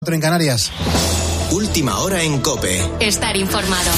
En Canarias. Última hora en COPE. Estar informado.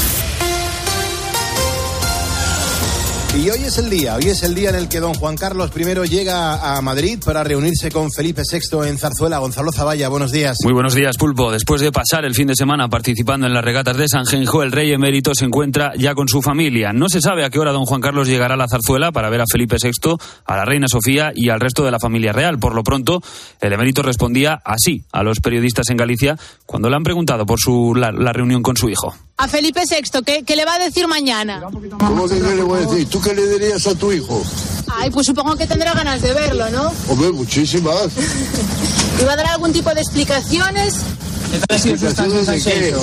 Y hoy es el día en el que don Juan Carlos I llega a Madrid para reunirse con Felipe VI en Zarzuela. Gonzalo Zavalla, buenos días. Muy buenos días, Pulpo. Después de pasar el fin de semana participando en las regatas de Sanjenjo, el rey emérito se encuentra ya con su familia. No se sabe a qué hora don Juan Carlos llegará a la Zarzuela para ver a Felipe VI, a la reina Sofía y al resto de la familia real. Por lo pronto, el emérito respondía así a los periodistas en Galicia cuando le han preguntado por la reunión con su hijo. A Felipe VI, ¿qué le va a decir mañana? ¿Cómo que qué le voy a decir? ¿Tú qué le dirías a tu hijo? Ay, pues supongo que tendrá ganas de verlo, ¿no? Hombre, muchísimas. ¿Y va a dar algún tipo de explicaciones? ¿Explicaciones de qué?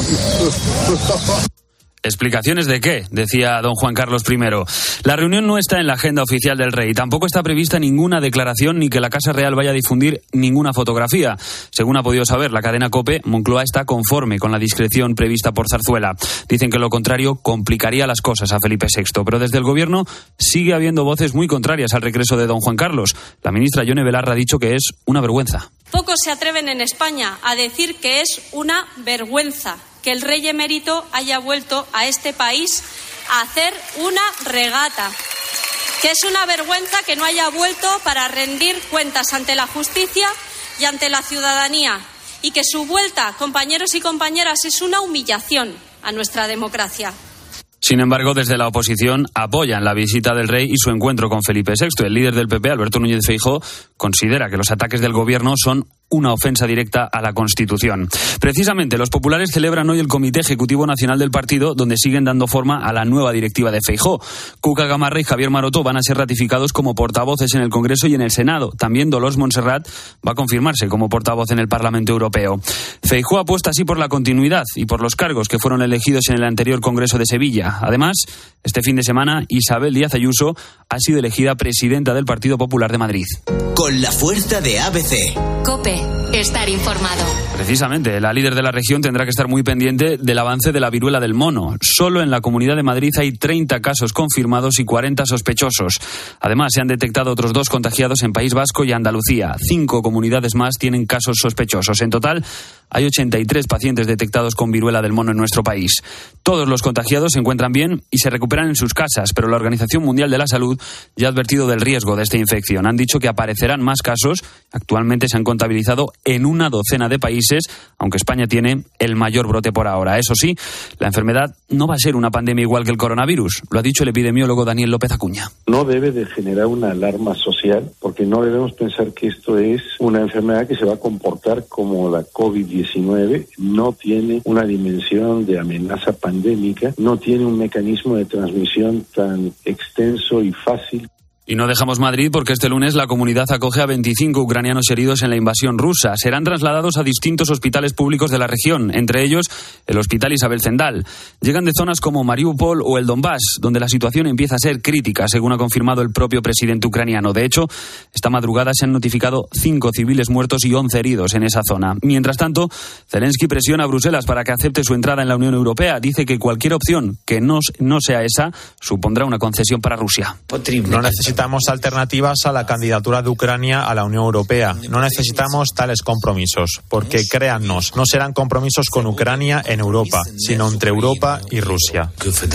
¿Explicaciones de qué?, decía don Juan Carlos I. La reunión no está en la agenda oficial del rey. Tampoco está prevista ninguna declaración ni que la Casa Real vaya a difundir ninguna fotografía. Según ha podido saber la cadena COPE, Moncloa está conforme con la discreción prevista por Zarzuela. Dicen que lo contrario complicaría las cosas a Felipe VI. Pero desde el gobierno sigue habiendo voces muy contrarias al regreso de don Juan Carlos. La ministra Yone Belarra ha dicho que es una vergüenza. Pocos se atreven en España a decir que es una vergüenza que el rey emérito haya vuelto a este país a hacer una regata, que es una vergüenza que no haya vuelto para rendir cuentas ante la justicia y ante la ciudadanía, y que su vuelta, compañeros y compañeras, es una humillación a nuestra democracia. Sin embargo, desde la oposición apoyan la visita del rey y su encuentro con Felipe VI. El líder del PP, Alberto Núñez Feijóo, considera que los ataques del gobierno son una ofensa directa a la Constitución. Precisamente, los populares celebran hoy el Comité Ejecutivo Nacional del partido, donde siguen dando forma a la nueva directiva de Feijóo. Cuca Gamarra y Javier Maroto van a ser ratificados como portavoces en el Congreso y en el Senado. También Dolors Montserrat va a confirmarse como portavoz en el Parlamento Europeo. Feijóo apuesta así por la continuidad y por los cargos que fueron elegidos en el anterior Congreso de Sevilla. Además, este fin de semana, Isabel Díaz Ayuso ha sido elegida presidenta del Partido Popular de Madrid. Con la fuerza de ABC. COPE. Estar informado. Precisamente, la líder de la región tendrá que estar muy pendiente del avance de la viruela del mono. Solo en la Comunidad de Madrid hay 30 casos confirmados y 40 sospechosos. Además, se han detectado otros 2 contagiados en País Vasco y Andalucía. 5 comunidades más tienen casos sospechosos. En total, hay 83 pacientes detectados con viruela del mono en nuestro país. Todos los contagiados se encuentran bien y se recuperan en sus casas, pero la Organización Mundial de la Salud ya ha advertido del riesgo de esta infección. Han dicho que aparecerán más casos. Actualmente se han contabilizado en una docena de países, aunque España tiene el mayor brote por ahora. Eso sí, la enfermedad no va a ser una pandemia igual que el coronavirus. Lo ha dicho el epidemiólogo Daniel López Acuña. No debe de generar una alarma social, porque no debemos pensar que esto es una enfermedad que se va a comportar como la COVID-19. No tiene una dimensión de amenaza pandémica, no tiene un mecanismo de transmisión tan extenso y fácil. Y no dejamos Madrid porque este lunes la comunidad acoge a 25 ucranianos heridos en la invasión rusa. Serán trasladados a distintos hospitales públicos de la región, entre ellos el Hospital Isabel Zendal. Llegan de zonas como Mariupol o el Donbass, donde la situación empieza a ser crítica, según ha confirmado el propio presidente ucraniano. De hecho, esta madrugada se han notificado 5 civiles muertos y 11 heridos en esa zona. Mientras tanto, Zelensky presiona a Bruselas para que acepte su entrada en la Unión Europea. Dice que cualquier opción que no sea esa supondrá una concesión para Rusia. No necesitamos alternativas a la candidatura de Ucrania a la Unión Europea. No necesitamos tales compromisos, porque créannos, no serán compromisos con Ucrania en Europa, sino entre Europa y Rusia.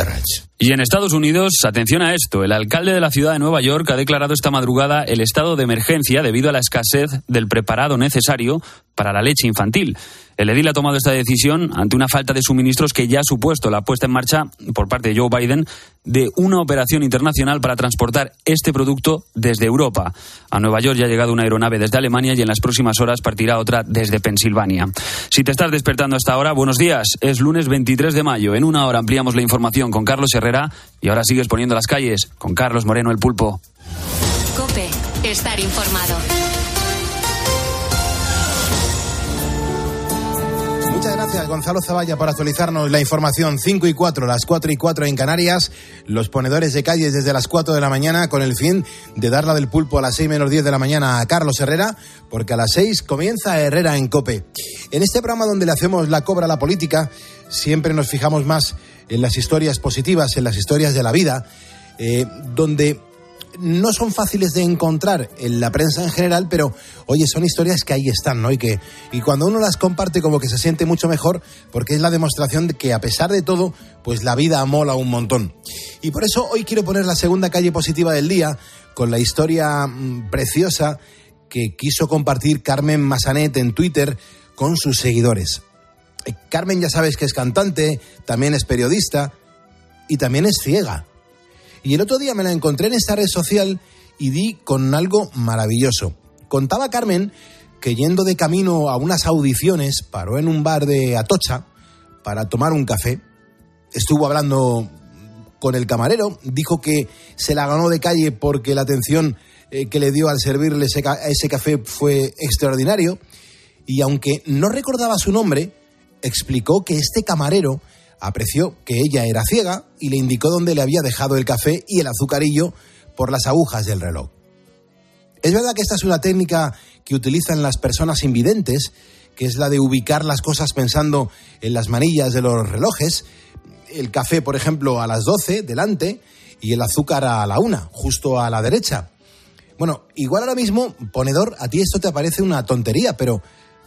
Y en Estados Unidos, atención a esto, el alcalde de la ciudad de Nueva York ha declarado esta madrugada el estado de emergencia debido a la escasez del preparado necesario para la leche infantil. El edil ha tomado esta decisión ante una falta de suministros que ya ha supuesto la puesta en marcha por parte de Joe Biden de una operación internacional para transportar este producto desde Europa. A Nueva York ya ha llegado una aeronave desde Alemania y en las próximas horas partirá otra desde Pensilvania. Si te estás despertando hasta ahora, buenos días. Es lunes 23 de mayo. En una hora ampliamos la información con Carlos Herrera y ahora sigues poniendo las calles con Carlos Moreno, el Pulpo. COPE. Estar informado. Muchas gracias, Gonzalo Zavalla, por actualizarnos la información. 5 y 4, las 4 y 4 en Canarias. Los ponedores de calles desde las 4 de la mañana con el fin de dar la del pulpo a las 6 menos 10 de la mañana a Carlos Herrera, porque a las 6 comienza Herrera en COPE. En este programa donde le hacemos la cobra a la política, siempre nos fijamos más en las historias positivas, en las historias de la vida, donde no son fáciles de encontrar en la prensa en general, pero oye, son historias que ahí están, ¿no? Y cuando uno las comparte como que se siente mucho mejor, porque es la demostración de que a pesar de todo, pues la vida mola un montón. Y por eso hoy quiero poner la segunda calle positiva del día con la historia preciosa que quiso compartir Carmen Massanet en Twitter con sus seguidores. Carmen, ya sabes que es cantante, también es periodista y también es ciega. Y el otro día me la encontré en esta red social y di con algo maravilloso. Contaba Carmen que yendo de camino a unas audiciones paró en un bar de Atocha para tomar un café. Estuvo hablando con el camarero, dijo que se la ganó de calle porque la atención que le dio al servirle ese café fue extraordinario. Y aunque no recordaba su nombre, explicó que este camarero apreció que ella era ciega y le indicó dónde le había dejado el café y el azucarillo por las agujas del reloj. Es verdad que esta es una técnica que utilizan las personas invidentes, que es la de ubicar las cosas pensando en las manillas de los relojes. El café, por ejemplo, a las 12, delante, y el azúcar a la 1, justo a la derecha. Bueno, igual ahora mismo, ponedor, a ti esto te parece una tontería, pero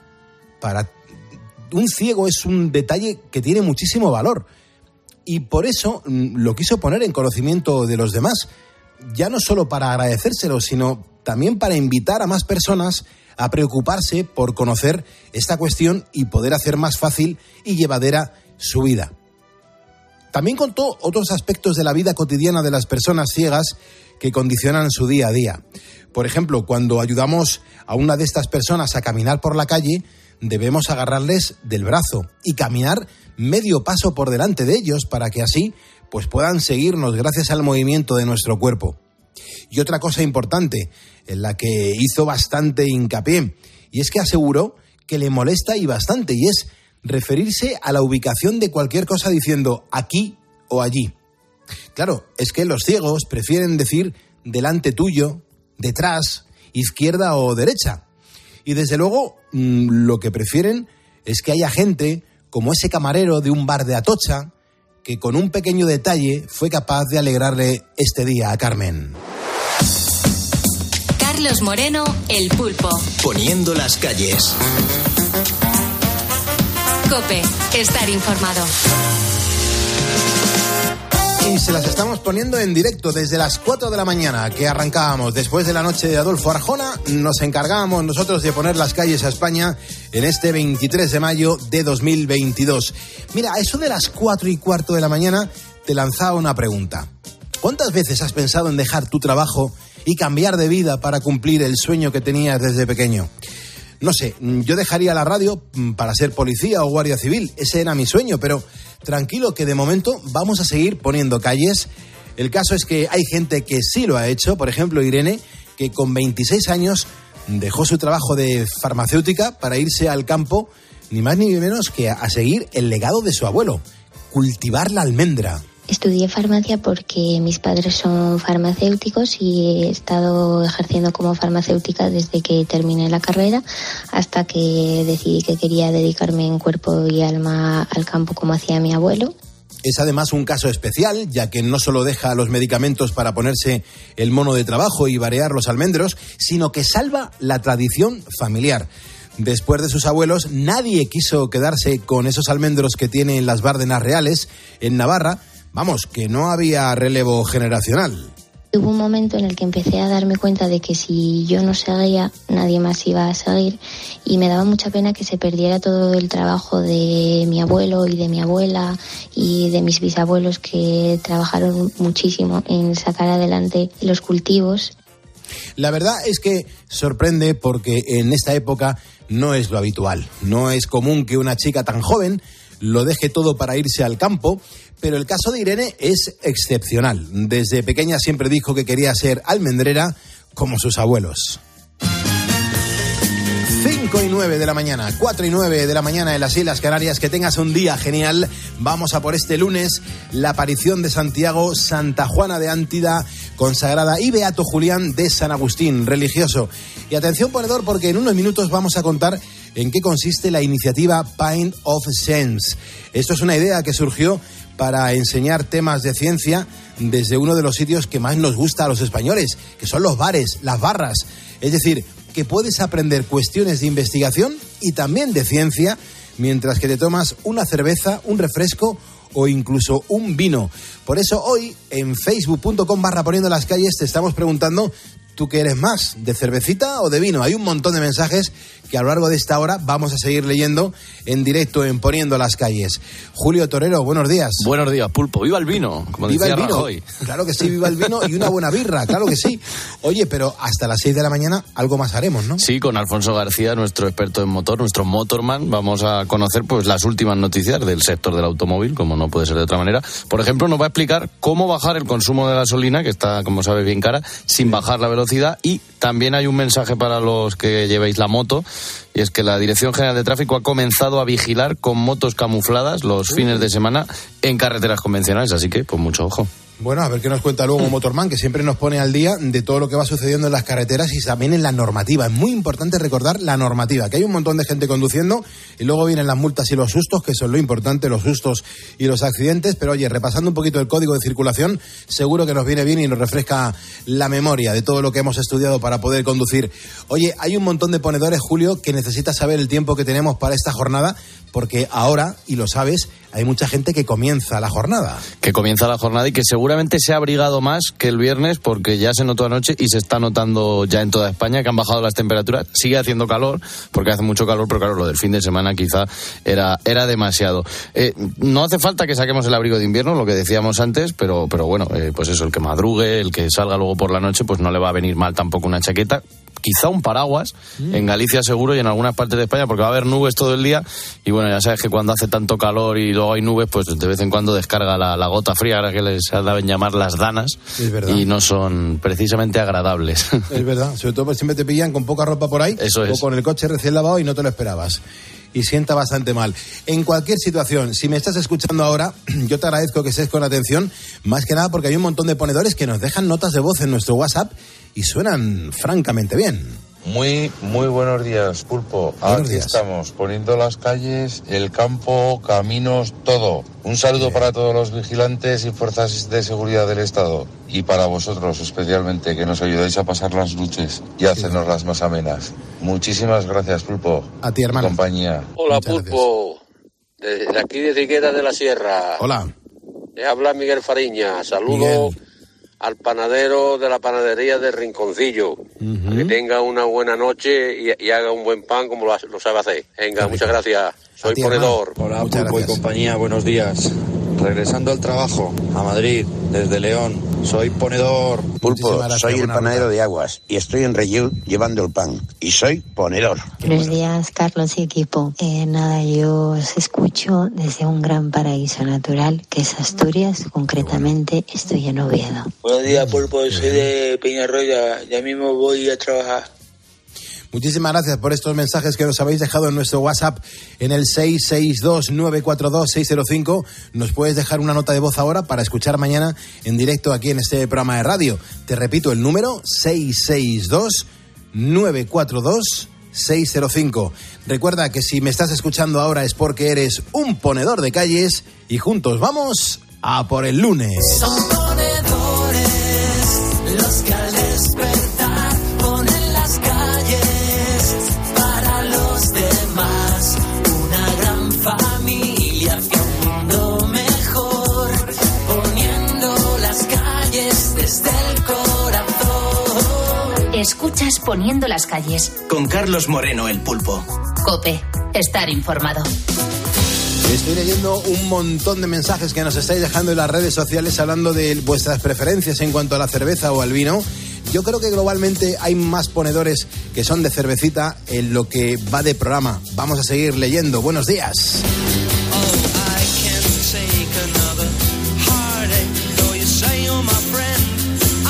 para un ciego es un detalle que tiene muchísimo valor. Y por eso lo quiso poner en conocimiento de los demás. Ya no solo para agradecérselo, sino también para invitar a más personas a preocuparse por conocer esta cuestión y poder hacer más fácil y llevadera su vida. También contó otros aspectos de la vida cotidiana de las personas ciegas que condicionan su día a día. Por ejemplo, cuando ayudamos a una de estas personas a caminar por la calle, debemos agarrarles del brazo y caminar medio paso por delante de ellos para que así pues puedan seguirnos gracias al movimiento de nuestro cuerpo. Y otra cosa importante, en la que hizo bastante hincapié, y es que aseguró que le molesta y bastante, y es referirse a la ubicación de cualquier cosa diciendo aquí o allí. Claro, es que los ciegos prefieren decir delante tuyo, detrás, izquierda o derecha. Y desde luego lo que prefieren es que haya gente como ese camarero de un bar de Atocha que con un pequeño detalle fue capaz de alegrarle este día a Carmen. Carlos Moreno, El Pulpo. Poniendo las calles. COPE, estar informado. Y se las estamos poniendo en directo desde las 4 de la mañana que arrancábamos. Después de la noche de Adolfo Arjona, nos encargábamos nosotros de poner las calles a España en este 23 de mayo de 2022. Mira, a eso de las 4:15 de la mañana te lanzaba una pregunta. ¿Cuántas veces has pensado en dejar tu trabajo y cambiar de vida para cumplir el sueño que tenías desde pequeño? No sé, yo dejaría la radio para ser policía o guardia civil. Ese era mi sueño, pero tranquilo que de momento vamos a seguir poniendo calles. El caso es que hay gente que sí lo ha hecho. Por ejemplo, Irene, que con 26 años dejó su trabajo de farmacéutica para irse al campo, ni más ni menos que a seguir el legado de su abuelo, cultivar la almendra. Estudié farmacia porque mis padres son farmacéuticos y he estado ejerciendo como farmacéutica desde que terminé la carrera hasta que decidí que quería dedicarme en cuerpo y alma al campo como hacía mi abuelo. Es además un caso especial, ya que no solo deja los medicamentos para ponerse el mono de trabajo y varear los almendros, sino que salva la tradición familiar. Después de sus abuelos, nadie quiso quedarse con esos almendros que tienen las Bárdenas Reales en Navarra. Vamos, que no había relevo generacional. Hubo un momento en el que empecé a darme cuenta de que si yo no seguía, nadie más iba a seguir, y me daba mucha pena que se perdiera todo el trabajo de mi abuelo y de mi abuela y de mis bisabuelos, que trabajaron muchísimo en sacar adelante los cultivos. La verdad es que sorprende porque en esta época no es lo habitual. No es común que una chica tan joven lo deje todo para irse al campo, pero el caso de Irene es excepcional. Desde pequeña siempre dijo que quería ser almendrera como sus abuelos. 5:09 de la mañana, 4:09 de la mañana en las Islas Canarias. Que tengas un día genial. Vamos a por este lunes, la aparición de Santiago, Santa Juana de Ántida consagrada y Beato Julián de San Agustín, religioso. Y atención, ponedor, porque en unos minutos vamos a contar en qué consiste la iniciativa Pint of Sense. Esto es una idea que surgió para enseñar temas de ciencia desde uno de los sitios que más nos gusta a los españoles, que son los bares, las barras. Es decir, que puedes aprender cuestiones de investigación y también de ciencia mientras que te tomas una cerveza, un refresco o incluso un vino. Por eso hoy en facebook.com/poniendo las calles te estamos preguntando, ¿tú qué eres más, de cervecita o de vino? Hay un montón de mensajes que a lo largo de esta hora vamos a seguir leyendo en directo en Poniendo las Calles. Julio Torero, buenos días. Buenos días, Pulpo. ¡Viva el vino! Como ¡Viva decía el vino! Rajoy. Claro que sí, viva el vino y una buena birra, claro que sí. Oye, pero hasta las 6 de la mañana algo más haremos, ¿no? Sí, con Alfonso García, nuestro experto en motor, nuestro motorman, vamos a conocer pues las últimas noticias del sector del automóvil, como no puede ser de otra manera. Por ejemplo, nos va a explicar cómo bajar el consumo de gasolina, que está, como sabes, bien cara, sin bajar la velocidad. Y también hay un mensaje para los que llevéis la moto, y es que la Dirección General de Tráfico ha comenzado a vigilar con motos camufladas los fines de semana en carreteras convencionales, así que pues mucho ojo. Bueno, a ver qué nos cuenta luego Motorman, que siempre nos pone al día de todo lo que va sucediendo en las carreteras y también en la normativa. Es muy importante recordar la normativa, que hay un montón de gente conduciendo y luego vienen las multas y los sustos, que son lo importante, los sustos y los accidentes. Pero oye, repasando un poquito el código de circulación, seguro que nos viene bien y nos refresca la memoria de todo lo que hemos estudiado para poder conducir. Oye, hay un montón de ponedores, Julio, que necesita saber el tiempo que tenemos para esta jornada, porque ahora, y lo sabes, hay mucha gente que comienza la jornada. Que comienza la jornada y que seguramente se ha abrigado más que el viernes, porque ya se notó anoche y se está notando ya en toda España que han bajado las temperaturas. Sigue haciendo calor, porque hace mucho calor, pero claro, lo del fin de semana quizá era demasiado. No hace falta que saquemos el abrigo de invierno, lo que decíamos antes, pero bueno, pues eso, el que madrugue, el que salga luego por la noche, pues no le va a venir mal tampoco una chaqueta. Quizá un paraguas, en Galicia seguro y en algunas partes de España, porque va a haber nubes todo el día y bueno, ya sabes que cuando hace tanto calor y luego hay nubes, pues de vez en cuando descarga la gota fría, ahora que les deben llamar las danas, y no son precisamente agradables. Es verdad, sobre todo porque siempre te pillan con poca ropa por ahí, eso es, o con el coche recién lavado y no te lo esperabas. Y sienta bastante mal. En cualquier situación, si me estás escuchando ahora, yo te agradezco que estés con atención, más que nada porque hay un montón de ponedores que nos dejan notas de voz en nuestro WhatsApp y suenan francamente bien. Muy buenos días, Pulpo. Aquí estamos, poniendo las calles, el campo, caminos, todo. Un saludo para todos los vigilantes y fuerzas de seguridad del Estado. Y para vosotros especialmente, que nos ayudáis a pasar las luces y a hacernoslas más amenas. Muchísimas gracias, Pulpo. A ti, hermano. Compañía. Hola, muchas Pulpo. Desde aquí de Trigueros de la Sierra. Hola. Le habla Miguel Fariña. Saludo al panadero de la panadería de Rinconcillo. Que tenga una buena noche y haga un buen pan como lo sabe hacer. Venga, muchas gracias. Soy ponedor. Hola, Pulpo y compañía, buenos días. Regresando al trabajo, a Madrid, desde León. Soy ponedor. Pulpo, soy el panadero de Aguas y estoy en Relleu llevando el pan. Y soy ponedor. Buenos días, Carlos y equipo. Nada, yo os escucho desde un gran paraíso natural, que es Asturias. Concretamente, estoy en Oviedo. Buenos días, Pulpo. Soy de Peñarroya. Ya mismo voy a trabajar. Muchísimas gracias por estos mensajes que nos habéis dejado en nuestro WhatsApp en el 662-942-605. Nos puedes dejar una nota de voz ahora para escuchar mañana en directo aquí en este programa de radio. Te repito el número, 662-942-605. Recuerda que si me estás escuchando ahora es porque eres un ponedor de calles y juntos vamos a por el lunes. Son ponedores los que al despertar ponen las calles para los demás, una gran familia hacia un mundo mejor, poniendo las calles desde el corazón. Escuchas Poniendo las Calles con Carlos Moreno, el Pulpo. COPE, estar informado. Estoy leyendo un montón de mensajes que nos estáis dejando en las redes sociales hablando de vuestras preferencias en cuanto a la cerveza o al vino. Yo creo que globalmente hay más ponedores que son de cervecita en lo que va de programa. Vamos a seguir leyendo. Buenos días.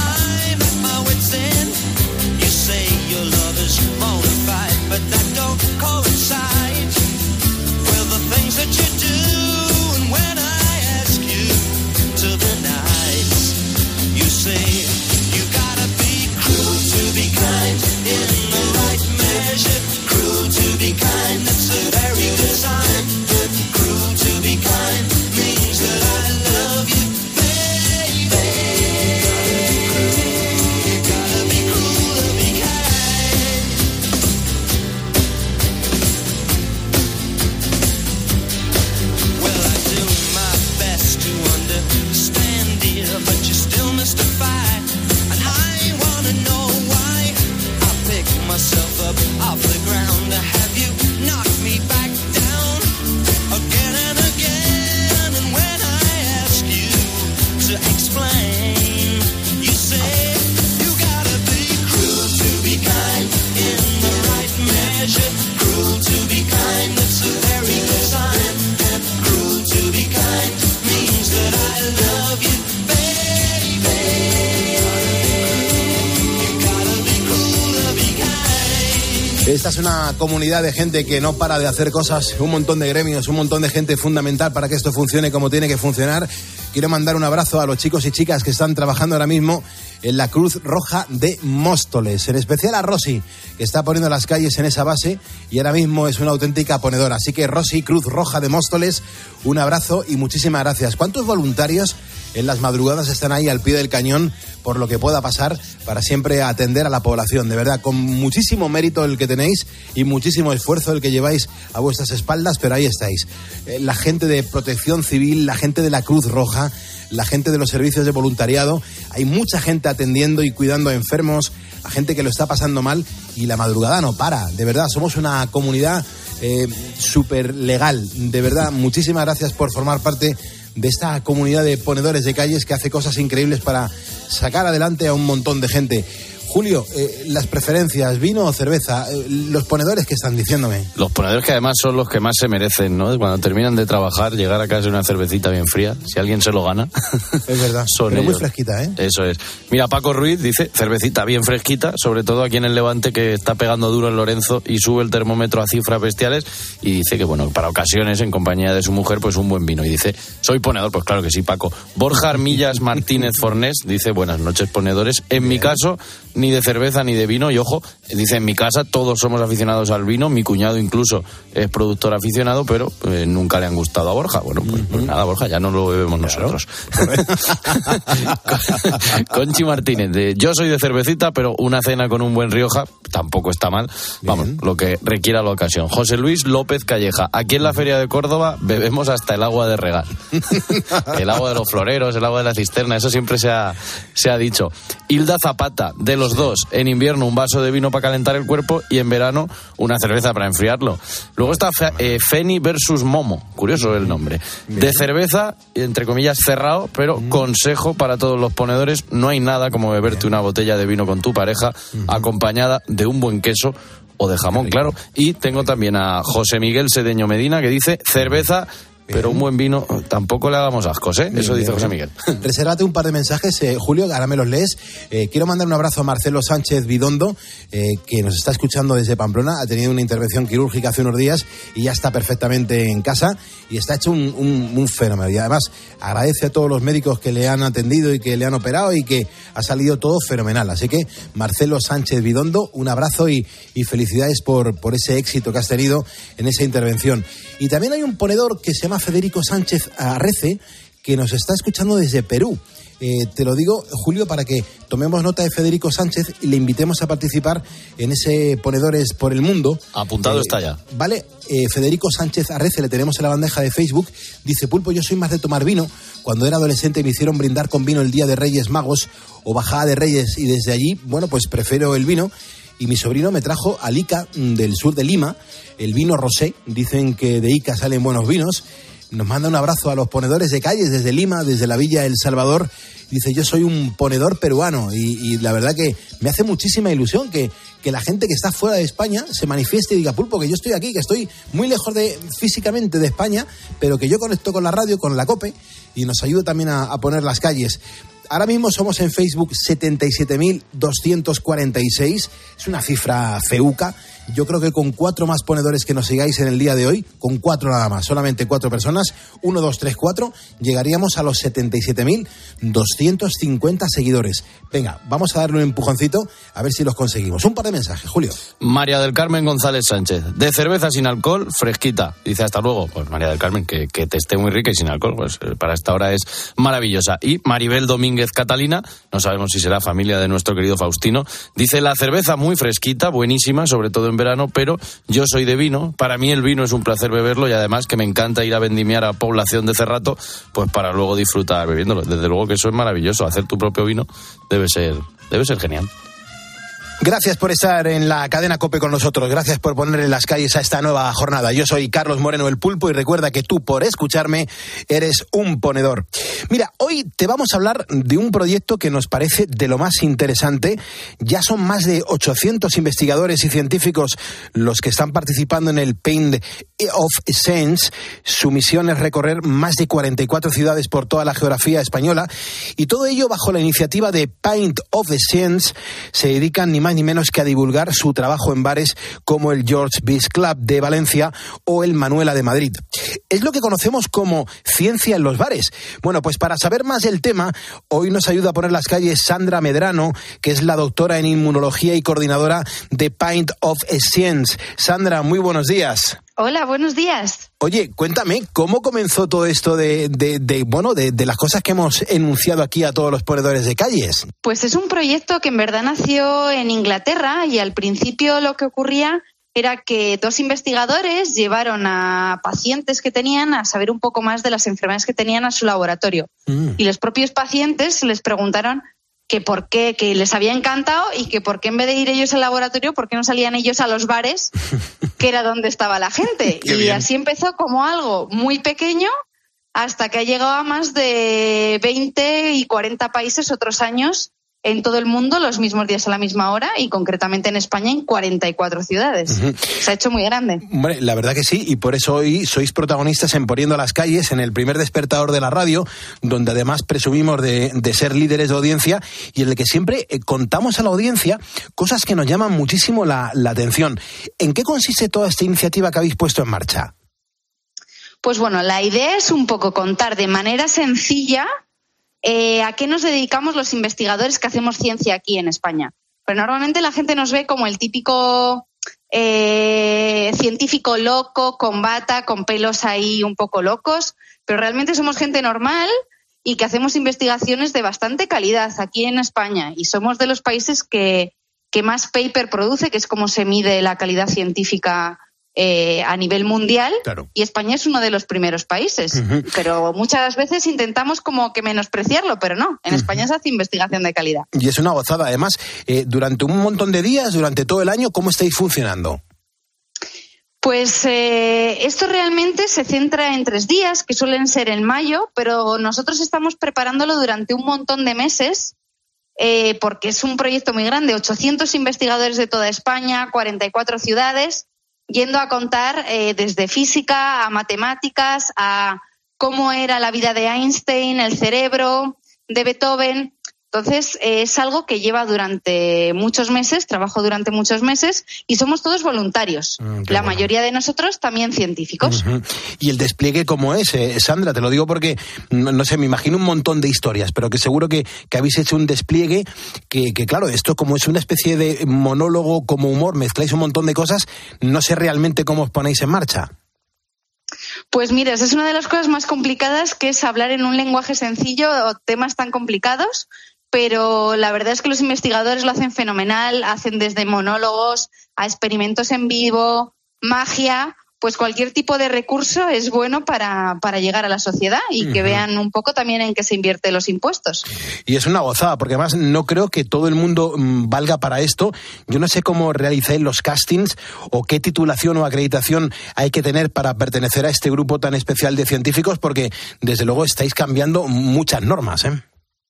But that don't Esta es una comunidad de gente que no para de hacer cosas, un montón de gremios, un montón de gente fundamental para que esto funcione como tiene que funcionar. Quiero mandar un abrazo a los chicos y chicas que están trabajando ahora mismo en la Cruz Roja de Móstoles, en especial a Rosy, que está poniendo las calles en esa base y ahora mismo es una auténtica ponedora. Así que Rosy, Cruz Roja de Móstoles, un abrazo y muchísimas gracias. ¿Cuántos voluntarios en las madrugadas están ahí al pie del cañón por lo que pueda pasar para siempre atender a la población? De verdad, con muchísimo mérito el que tenéis y muchísimo esfuerzo el que lleváis a vuestras espaldas, pero ahí estáis. La gente de Protección Civil, la gente de la Cruz Roja, la gente de los servicios de voluntariado, hay mucha gente atendiendo y cuidando a enfermos, a gente que lo está pasando mal y la madrugada no para. De verdad, somos una comunidad súper legal. De verdad, muchísimas gracias por formar parte de esta comunidad de ponedores de calles que hace cosas increíbles para sacar adelante a un montón de gente. Julio, las preferencias, ¿vino o cerveza? Los ponedores que están diciéndome. Los ponedores que además son los que más se merecen, ¿no? Cuando terminan de trabajar, llegar a casa una cervecita bien fría, si alguien se lo gana. Es verdad, son pero ellos. Muy fresquita, ¿eh? Eso es. Mira, Paco Ruiz dice, cervecita bien fresquita, sobre todo aquí en el Levante que está pegando duro en Lorenzo y sube el termómetro a cifras bestiales, y dice que, bueno, para ocasiones, en compañía de su mujer, pues un buen vino. Y dice, soy ponedor, pues claro que sí, Paco. Borja Armillas Martínez Fornés dice, buenas noches, ponedores. En mi caso, ni de cerveza ni de vino, y ojo, dice, en mi casa todos somos aficionados al vino, mi cuñado incluso es productor aficionado, pero nunca le han gustado a Borja. Bueno, pues nada, Borja, ya no lo bebemos nosotros. Conchi Martínez, yo soy de cervecita, pero una cena con un buen Rioja tampoco está mal. Vamos, lo que requiera la ocasión. José Luis López Calleja, aquí en la Feria de Córdoba bebemos hasta el agua de regar. El agua de los floreros, el agua de la cisterna, eso siempre se ha dicho. Hilda Zapata, de los dos, en invierno un vaso de vino para calentar el cuerpo y en verano una cerveza para enfriarlo. Luego está Feni versus Momo, curioso el nombre. De cerveza, entre comillas, cerrado, pero consejo para todos los ponedores, no hay nada como beberte una botella de vino con tu pareja acompañada de un buen queso o de jamón, claro. Y tengo también a José Miguel Sedeño Medina que dice, cerveza, pero un buen vino tampoco le hagamos ascos, ¿eh? Eso dice José Miguel. Resérvate un par de mensajes, Julio, ahora me los lees. Quiero mandar un abrazo a Marcelo Sánchez Bidondo, que nos está escuchando desde Pamplona. Ha tenido una intervención quirúrgica hace unos días y ya está perfectamente en casa y está hecho un fenómeno. Y además agradece a todos los médicos que le han atendido y que le han operado y que ha salido todo fenomenal. Así que, Marcelo Sánchez Bidondo, un abrazo y felicidades por ese éxito que has tenido en esa intervención. Y también hay un ponedor que se llama Federico Sánchez Arrece, que nos está escuchando desde Perú. Te lo digo, Julio, para que tomemos nota de Federico Sánchez y le invitemos a participar en ese Ponedores por el Mundo. Apuntado está ya. Vale, Federico Sánchez Arrece, le tenemos en la bandeja de Facebook. Dice, Pulpo, yo soy más de tomar vino. Cuando era adolescente me hicieron brindar con vino el día de Reyes Magos o bajada de Reyes y desde allí, bueno, pues prefiero el vino. Y mi sobrino me trajo al Ica del sur de Lima, el vino rosé. Dicen que de Ica salen buenos vinos. Nos manda un abrazo a los ponedores de calles desde Lima, desde la Villa El Salvador. Dice, yo soy un ponedor peruano y la verdad que me hace muchísima ilusión que la gente que está fuera de España se manifieste y diga, Pulpo, que yo estoy aquí, que estoy muy lejos físicamente de España, pero que yo conecto con la radio, con la COPE y nos ayuda también a poner las calles. Ahora mismo somos en Facebook 77.246, es una cifra feuca. Yo creo que con 4 más ponedores que nos sigáis en el día de hoy, con 4 nada más, solamente 4 personas, 1, 2, 3, 4, llegaríamos a los 77.250 seguidores. Venga, vamos a darle un empujoncito a ver si los conseguimos. Un par de mensajes, Julio. María del Carmen González Sánchez, de cerveza sin alcohol, fresquita. Dice, hasta luego. Pues María del Carmen, que te esté muy rica y sin alcohol, pues para esta hora es maravillosa. Y Maribel Domínguez Catalina, no sabemos si será familia de nuestro querido Faustino, dice, la cerveza muy fresquita, buenísima, sobre todo en verano, pero yo soy de vino. Para mí el vino es un placer beberlo y además que me encanta ir a vendimiar a Población de Cerrato, pues para luego disfrutar bebiéndolo. Desde luego que eso es maravilloso, hacer tu propio vino debe ser genial. Gracias por estar en la cadena COPE con nosotros. Gracias por poner en las calles a esta nueva jornada. Yo soy Carlos Moreno el Pulpo y recuerda que tú, por escucharme, eres un ponedor. Mira, hoy te vamos a hablar de un proyecto que nos parece de lo más interesante. Ya son más de 800 investigadores y científicos los que están participando en el Paint of Science. Su misión es recorrer más de 44 ciudades por toda la geografía española, y todo ello bajo la iniciativa de Pint of the Science. Se dedican ni más ni menos que a divulgar su trabajo en bares como el George Beach Club de Valencia o el Manuela de Madrid. Es lo que conocemos como ciencia en los bares. Bueno, pues para saber más del tema, hoy nos ayuda a poner las calles Sandra Medrano, que es la doctora en inmunología y coordinadora de Pint of Science. Sandra, muy buenos días. Hola, buenos días. Oye, cuéntame, ¿cómo comenzó todo esto de las cosas que hemos enunciado aquí a todos los ponedores de calles? Pues es un proyecto que en verdad nació en Inglaterra, y al principio lo que ocurría era que 2 investigadores llevaron a pacientes que tenían a saber un poco más de las enfermedades que tenían a su laboratorio. Y los propios pacientes les preguntaron que por qué, que les había encantado, y que por qué en vez de ir ellos al laboratorio, por qué no salían ellos a los bares, que era donde estaba la gente. Y bien. Así empezó como algo muy pequeño, hasta que ha llegado a más de 20 y 40 países otros años en todo el mundo, los mismos días a la misma hora, y concretamente en España en 44 ciudades. Se ha hecho muy grande. Hombre, la verdad que sí, y por eso hoy sois protagonistas en Poniendo las Calles, en el primer despertador de la radio, donde además presumimos de ser líderes de audiencia, y en el que siempre contamos a la audiencia cosas que nos llaman muchísimo la atención. ¿En qué consiste toda esta iniciativa que habéis puesto en marcha? Pues bueno, la idea es un poco contar de manera sencilla a qué nos dedicamos los investigadores que hacemos ciencia aquí en España. Pero normalmente la gente nos ve como el típico científico loco, con bata, con pelos ahí un poco locos, pero realmente somos gente normal y que hacemos investigaciones de bastante calidad aquí en España, y somos de los países que más paper produce, que es como se mide la calidad científica a nivel mundial. Claro. Y España es uno de los primeros países. Pero muchas veces intentamos como que menospreciarlo, pero no, en España se hace investigación de calidad. Y es una gozada. Además, durante un montón de días, durante todo el año, ¿cómo estáis funcionando? Pues esto realmente se centra en 3 días, que suelen ser en mayo, pero nosotros estamos preparándolo durante un montón de meses, porque es un proyecto muy grande, 800 investigadores de toda España, 44 ciudades, yendo a contar desde física a matemáticas, a cómo era la vida de Einstein, el cerebro de Beethoven. Entonces, es algo que lleva durante muchos meses, trabajo durante muchos meses, y somos todos voluntarios. La mayoría de nosotros también científicos. ¿Y el despliegue cómo es, Sandra? Te lo digo porque, no sé, me imagino un montón de historias, pero que seguro que habéis hecho un despliegue que, claro, esto como es una especie de monólogo, como humor, mezcláis un montón de cosas, no sé realmente cómo os ponéis en marcha. Pues mira, esa es una de las cosas más complicadas, que es hablar en un lenguaje sencillo o temas tan complicados. Pero la verdad es que los investigadores lo hacen fenomenal, hacen desde monólogos a experimentos en vivo, magia, pues cualquier tipo de recurso es bueno para llegar a la sociedad y que vean un poco también en qué se invierten los impuestos. Y es una gozada, porque además no creo que todo el mundo valga para esto. Yo no sé cómo realizáis los castings o qué titulación o acreditación hay que tener para pertenecer a este grupo tan especial de científicos, porque desde luego estáis cambiando muchas normas, ¿eh?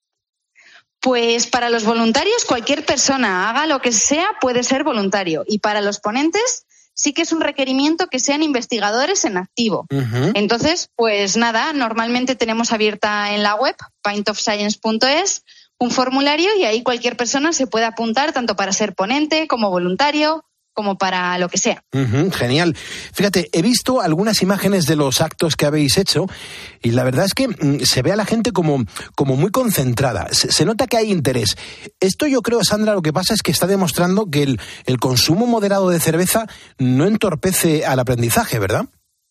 Pues para los voluntarios, cualquier persona, haga lo que sea, puede ser voluntario. Y para los ponentes, sí que es un requerimiento que sean investigadores en activo. Entonces, pues nada, normalmente tenemos abierta en la web, pintofscience.es, un formulario, y ahí cualquier persona se puede apuntar tanto para ser ponente como voluntario, como para lo que sea. Genial. Fíjate, he visto algunas imágenes de los actos que habéis hecho y la verdad es que se ve a la gente como muy concentrada. Se nota que hay interés. Esto yo creo, Sandra, lo que pasa es que está demostrando que el consumo moderado de cerveza no entorpece al aprendizaje, ¿verdad?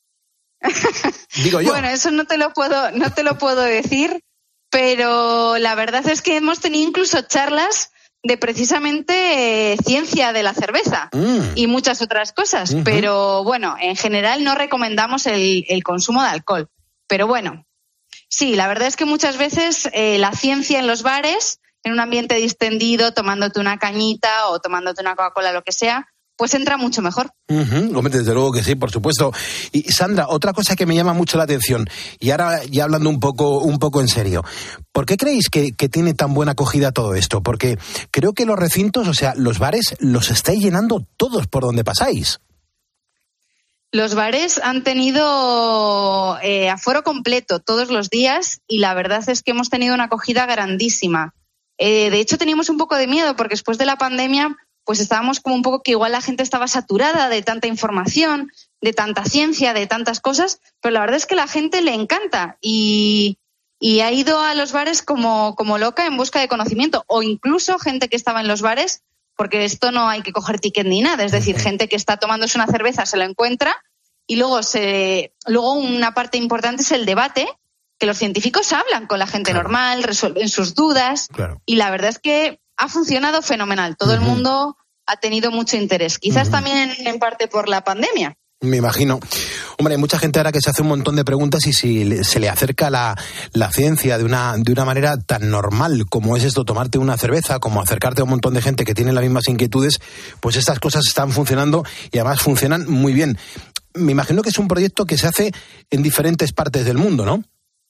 Digo yo. Bueno, eso no te lo puedo decir, pero la verdad es que hemos tenido incluso charlas de precisamente ciencia de la cerveza y muchas otras cosas. Pero bueno, en general no recomendamos el consumo de alcohol. Pero bueno, sí, la verdad es que muchas veces la ciencia en los bares, en un ambiente distendido, tomándote una cañita o tomándote una Coca-Cola, lo que sea, pues entra mucho mejor. Hombre, desde luego que sí, por supuesto. Y Sandra, otra cosa que me llama mucho la atención, y ahora ya hablando un poco en serio, ¿por qué creéis que tiene tan buena acogida todo esto? Porque creo que los recintos, o sea, los bares, los estáis llenando todos por donde pasáis. Los bares han tenido aforo completo todos los días y la verdad es que hemos tenido una acogida grandísima. De hecho, teníamos un poco de miedo porque después de la pandemia pues estábamos como un poco que igual la gente estaba saturada de tanta información, de tanta ciencia, de tantas cosas, pero la verdad es que la gente le encanta y ha ido a los bares como loca en busca de conocimiento, o incluso gente que estaba en los bares, porque esto no hay que coger ticket ni nada, es decir, gente que está tomándose una cerveza se la encuentra y luego una parte importante es el debate, que los científicos hablan con la gente normal, resuelven sus dudas y la verdad es que ha funcionado fenomenal. Todo el mundo ha tenido mucho interés. Quizás también en parte por la pandemia. Me imagino. Hombre, hay mucha gente ahora que se hace un montón de preguntas y si se le acerca la ciencia de una manera tan normal como es esto, tomarte una cerveza, como acercarte a un montón de gente que tiene las mismas inquietudes, pues estas cosas están funcionando y además funcionan muy bien. Me imagino que es un proyecto que se hace en diferentes partes del mundo, ¿no?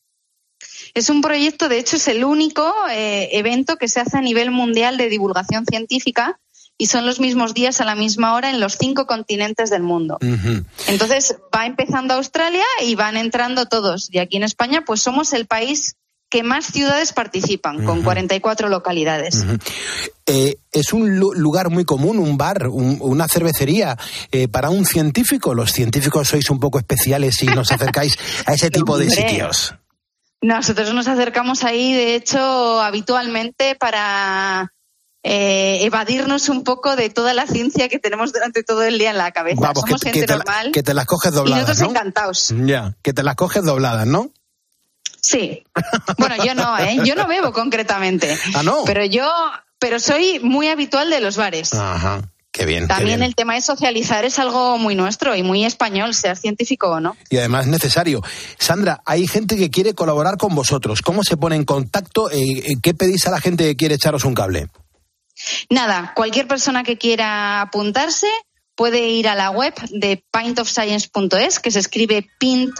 Es un proyecto, de hecho, es el único evento que se hace a nivel mundial de divulgación científica y son los mismos días a la misma hora en los 5 continentes del mundo. Entonces, va empezando Australia y van entrando todos. Y aquí en España, pues somos el país que más ciudades participan, con 44 localidades. ¿Es un lugar muy común, un bar, una cervecería para un científico? Los científicos sois un poco especiales y nos acercáis a ese tipo de sitios. Nosotros nos acercamos ahí, de hecho, habitualmente para evadirnos un poco de toda la ciencia que tenemos durante todo el día en la cabeza. Vamos, somos gente normal. Que te las coges dobladas, y nosotros ¿no? encantados. Ya, que te las coges dobladas, ¿no? Sí. Bueno, yo no, yo no bebo concretamente. ¿Ah, no? Pero soy muy habitual de los bares. Ajá. Qué bien. También qué bien. el tema de socializar es algo muy nuestro y muy español, seas científico o no. Y además necesario. Sandra, hay gente que quiere colaborar con vosotros. ¿Cómo se pone en contacto? ¿Qué pedís a la gente que quiere echaros un cable? Nada, cualquier persona que quiera apuntarse puede ir a la web de pintofscience.es, que se escribe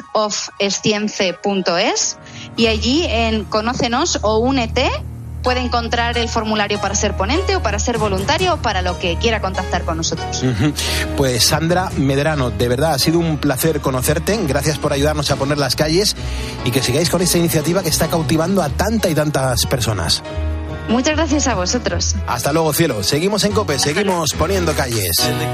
pintofscience.es, y allí en Conócenos o Únete puede encontrar el formulario para ser ponente o para ser voluntario o para lo que quiera contactar con nosotros. Pues Sandra Medrano, de verdad ha sido un placer conocerte, gracias por ayudarnos a poner las calles y que sigáis con esta iniciativa que está cautivando a tanta y tantas personas. Muchas gracias a vosotros. Hasta luego, cielo. Seguimos en COPE, seguimos poniendo calles.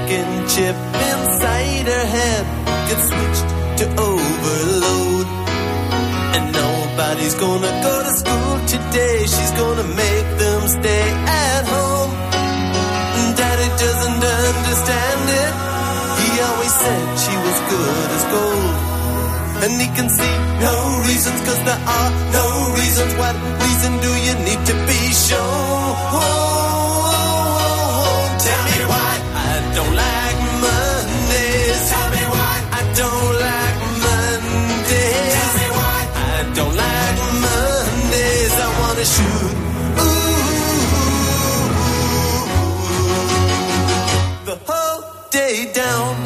Nobody's gonna go to school today. She's gonna make them stay at home. Daddy doesn't understand it. He always said she was good as gold. And he can see no reasons, 'cause there are no reasons. What reason do you need to be shown? Tell me why I don't like Mondays. Tell me why I don't like Mondays. Tell me why I don't like Mondays. I wanna shoot. Ooh, the whole day down.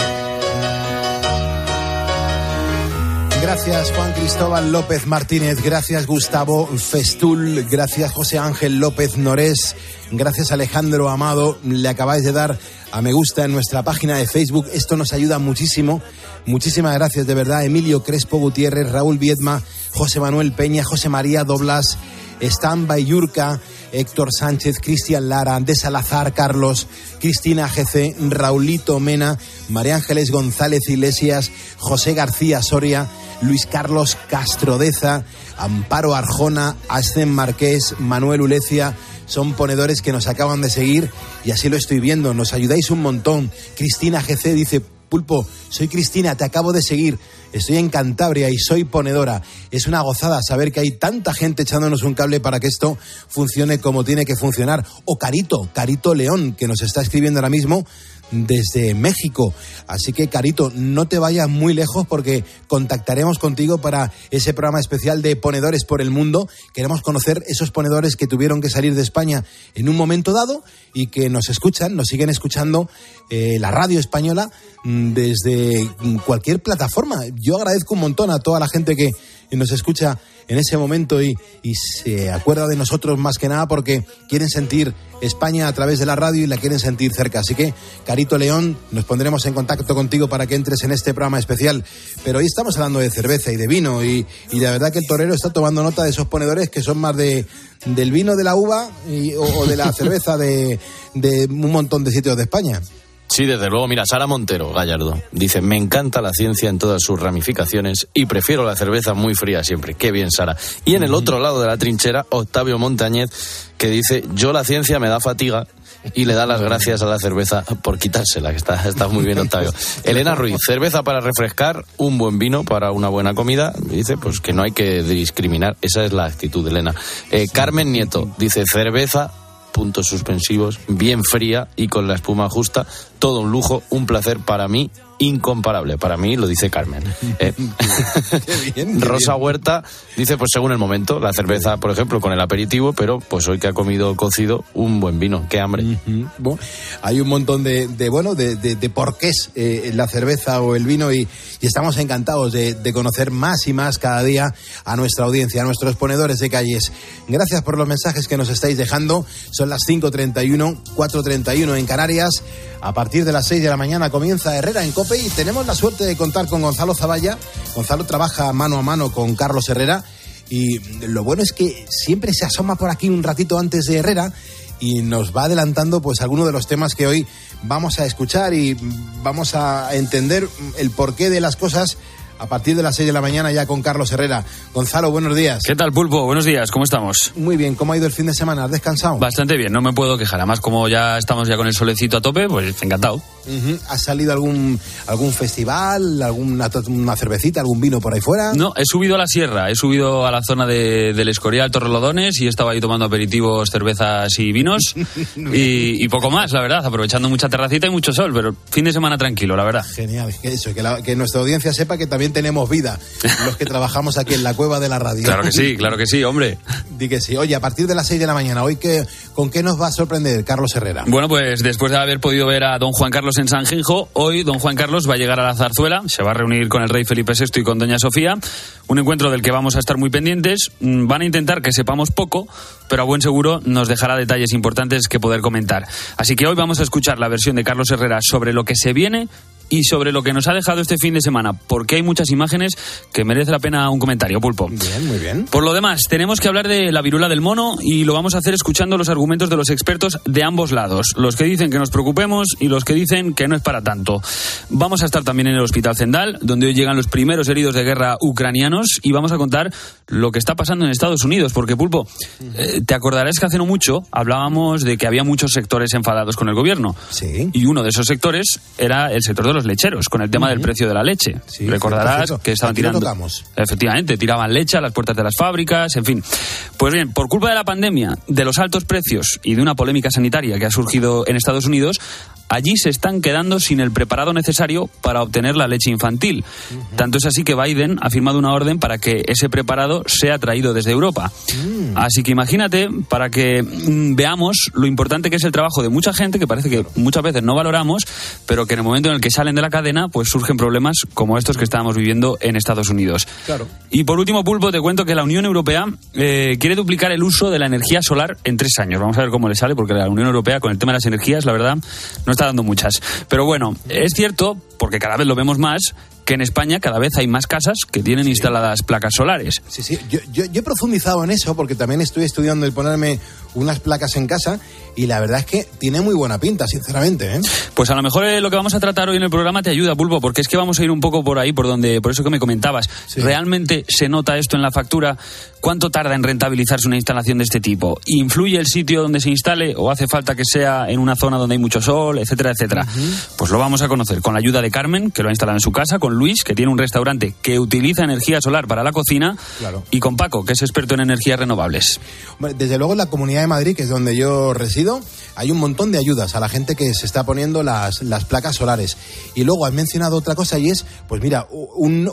Gracias Juan Cristóbal López Martínez, gracias Gustavo Festul, gracias José Ángel López Norés, gracias Alejandro Amado. Le acabáis de dar a me gusta en nuestra página de Facebook, esto nos ayuda muchísimo. Muchísimas gracias, de verdad. Emilio Crespo Gutiérrez, Raúl Viedma, José Manuel Peña, José María Doblas, Stan Bayurca, Héctor Sánchez, Cristian Lara, Andrés Salazar, Carlos, Cristina GC, Raulito Mena, María Ángeles González Iglesias, José García Soria, Luis Carlos Castrodeza, Amparo Arjona, Ascen Marqués, Manuel Ulecia. Son ponedores que nos acaban de seguir y así lo estoy viendo, nos ayudáis un montón. Cristina GC dice: Pulpo, soy Cristina, te acabo de seguir, estoy en Cantabria y soy ponedora. Es una gozada saber que hay tanta gente echándonos un cable para que esto funcione como tiene que funcionar. O Carito León, que nos está escribiendo ahora mismo desde México. Así que, Carito, no te vayas muy lejos porque contactaremos contigo para ese programa especial de Ponedores por el Mundo. Queremos conocer esos ponedores que tuvieron que salir de España en un momento dado y que nos escuchan, nos siguen escuchando la radio española desde cualquier plataforma. Yo agradezco un montón a toda la gente que nos escucha en ese momento y se acuerda de nosotros más que nada porque quieren sentir España a través de la radio y la quieren sentir cerca. Así que, Carito León, nos pondremos en contacto contigo para que entres en este programa especial. Pero hoy estamos hablando de cerveza y de vino y la verdad que el torero está tomando nota de esos ponedores que son más del vino de la uva o de la cerveza de un montón de sitios de España. Sí, desde luego. Mira, Sara Montero Gallardo dice: me encanta la ciencia en todas sus ramificaciones y prefiero la cerveza muy fría siempre. Qué bien, Sara. Y en el otro lado de la trinchera, Octavio Montañez, que dice: yo la ciencia me da fatiga, y le da las gracias a la cerveza por quitársela, que está muy bien, Octavio. Elena Ruiz: cerveza para refrescar, un buen vino para una buena comida. Dice pues que no hay que discriminar. Esa es la actitud de Elena. Carmen Nieto dice: cerveza, puntos suspensivos, bien fría y con la espuma justa, todo un lujo, un placer para mí, incomparable. Para mí, lo dice Carmen. Qué bien, Rosa Huerta dice, pues según el momento, la cerveza, por ejemplo, con el aperitivo, pero pues hoy que ha comido cocido, un buen vino. Qué hambre. Bueno, hay un montón de porqués la cerveza o el vino y estamos encantados de conocer más y más cada día a nuestra audiencia, a nuestros ponedores de calles. Gracias por los mensajes que nos estáis dejando. Son las 5:31, 4:31 en Canarias. A partir de las 6 de la mañana comienza Herrera en COPE y tenemos la suerte de contar con Gonzalo Zavalla. Gonzalo trabaja mano a mano con Carlos Herrera y lo bueno es que siempre se asoma por aquí un ratito antes de Herrera y nos va adelantando pues algunos de los temas que hoy vamos a escuchar y vamos a entender el porqué de las cosas a partir de las 6 de la mañana ya con Carlos Herrera. Gonzalo, buenos días. ¿Qué tal, Pulpo? Buenos días, ¿cómo estamos? Muy bien, ¿cómo ha ido el fin de semana? ¿Has descansado? Bastante bien, no me puedo quejar. Además, como ya estamos ya con el solecito a tope, pues encantado. ¿Has salido a algún festival, una cervecita, algún vino por ahí fuera? No, he subido a la sierra, he subido a la zona del Escorial, Torrelodones, y he estado ahí tomando aperitivos, cervezas y vinos y poco más, la verdad, aprovechando mucha terracita y mucho sol, pero fin de semana tranquilo, la verdad. Genial, que nuestra audiencia sepa que también tenemos vida, los que trabajamos aquí en la cueva de la radio. Claro que sí, hombre. Di que sí. Oye, a partir de las 6 de la mañana, ¿hoy con qué nos va a sorprender Carlos Herrera? Bueno, pues después de haber podido ver a don Juan Carlos en Sanjenjo, hoy don Juan Carlos va a llegar a la Zarzuela, se va a reunir con el rey Felipe VI y con doña Sofía, un encuentro del que vamos a estar muy pendientes. Van a intentar que sepamos poco, pero a buen seguro nos dejará detalles importantes que poder comentar. Así que hoy vamos a escuchar la versión de Carlos Herrera sobre lo que se viene y sobre lo que nos ha dejado este fin de semana, porque hay muchas imágenes que merece la pena un comentario, Pulpo. Bien, muy bien. Por lo demás, tenemos que hablar de la viruela del mono y lo vamos a hacer escuchando los argumentos de los expertos de ambos lados, los que dicen que nos preocupemos y los que dicen que no es para tanto. Vamos a estar también en el Hospital Zendal, donde hoy llegan los primeros heridos de guerra ucranianos, y vamos a contar lo que está pasando en Estados Unidos, porque, Pulpo, te acordarás que hace no mucho hablábamos de que había muchos sectores enfadados con el gobierno. Sí. Y uno de esos sectores era el sector de los lecheros, con el tema del precio de la leche. Sí, recordarás que estaban tirando... Efectivamente, tiraban leche a las puertas de las fábricas, en fin. Pues bien, por culpa de la pandemia, de los altos precios y de una polémica sanitaria que ha surgido en Estados Unidos, allí se están quedando sin el preparado necesario para obtener la leche infantil. Tanto es así que Biden ha firmado una orden para que ese preparado sea traído desde Europa. Así que imagínate, para que veamos lo importante que es el trabajo de mucha gente, que parece que muchas veces no valoramos, pero que en el momento en el que salen de la cadena, pues surgen problemas como estos que estábamos viviendo en Estados Unidos. Claro. Y por último, Pulpo, te cuento que la Unión Europea quiere duplicar el uso de la energía solar en 3 años. Vamos a ver cómo le sale, porque la Unión Europea, con el tema de las energías, la verdad, no está dando muchas. Pero bueno, es cierto, porque cada vez lo vemos más, que en España cada vez hay más casas que tienen instaladas placas solares. Sí. Yo he profundizado en eso porque también estoy estudiando el ponerme unas placas en casa y la verdad es que tiene muy buena pinta, sinceramente, ¿eh? Pues a lo mejor lo que vamos a tratar hoy en el programa te ayuda, Pulpo, porque es que vamos a ir un poco por ahí, por eso que me comentabas. Sí. ¿Realmente se nota esto en la factura? ¿Cuánto tarda en rentabilizarse una instalación de este tipo? ¿Influye el sitio donde se instale o hace falta que sea en una zona donde hay mucho sol, etcétera, etcétera? Pues lo vamos a conocer con la ayuda de Carmen, que lo ha instalado en su casa, con Luis, que tiene un restaurante que utiliza energía solar para la cocina, claro, y con Paco, que es experto en energías renovables. Desde luego en la Comunidad de Madrid, que es donde yo resido, hay un montón de ayudas a la gente que se está poniendo las placas solares. Y luego has mencionado otra cosa y es, pues mira, un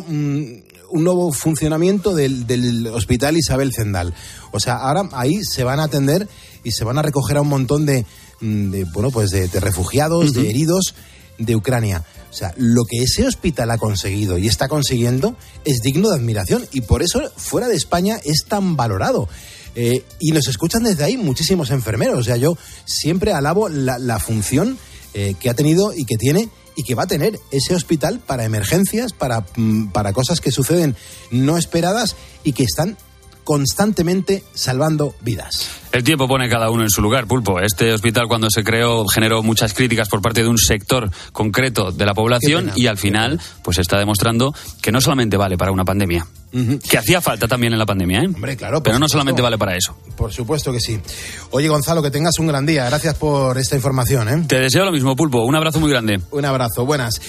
nuevo funcionamiento del Hospital Isabel Zendal. O sea, ahora ahí se van a atender y se van a recoger a un montón de refugiados, de heridos, de Ucrania. O sea, lo que ese hospital ha conseguido y está consiguiendo es digno de admiración, y por eso fuera de España es tan valorado. Y nos escuchan desde ahí muchísimos enfermeros. O sea, yo siempre alabo la función que ha tenido y que tiene y que va a tener ese hospital para emergencias, para cosas que suceden no esperadas y que están constantemente salvando vidas. El tiempo pone cada uno en su lugar, Pulpo. Este hospital, cuando se creó, generó muchas críticas por parte de un sector concreto de la población y al final pues está demostrando que no solamente vale para una pandemia. Que hacía falta también en la pandemia, ¿eh? Hombre, claro. Pero no solamente vale para eso. Por supuesto que sí. Oye, Gonzalo, que tengas un gran día. Gracias por esta información, ¿eh? Te deseo lo mismo, Pulpo. Un abrazo muy grande. Un abrazo. Buenas.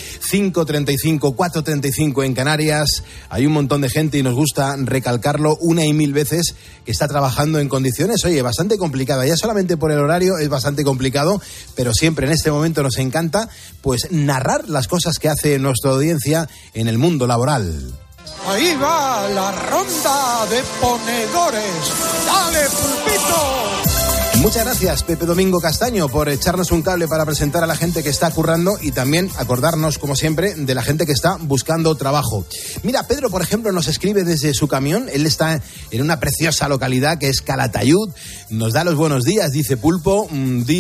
5:35, 4:35 en Canarias. Hay un montón de gente y nos gusta recalcarlo una y mil veces que está trabajando en condiciones, oye, bastante complicadas. Ya solamente por el horario es bastante complicado, pero siempre en este momento nos encanta pues narrar las cosas que hace nuestra audiencia en el mundo laboral. Ahí va la ronda de ponedores. ¡Dale, Pulpito! Muchas gracias, Pepe Domingo Castaño, por echarnos un cable para presentar a la gente que está currando y también acordarnos, como siempre, de la gente que está buscando trabajo. Mira, Pedro, por ejemplo, nos escribe desde su camión. Él está en una preciosa localidad que es Calatayud. Nos da los buenos días, dice Pulpo.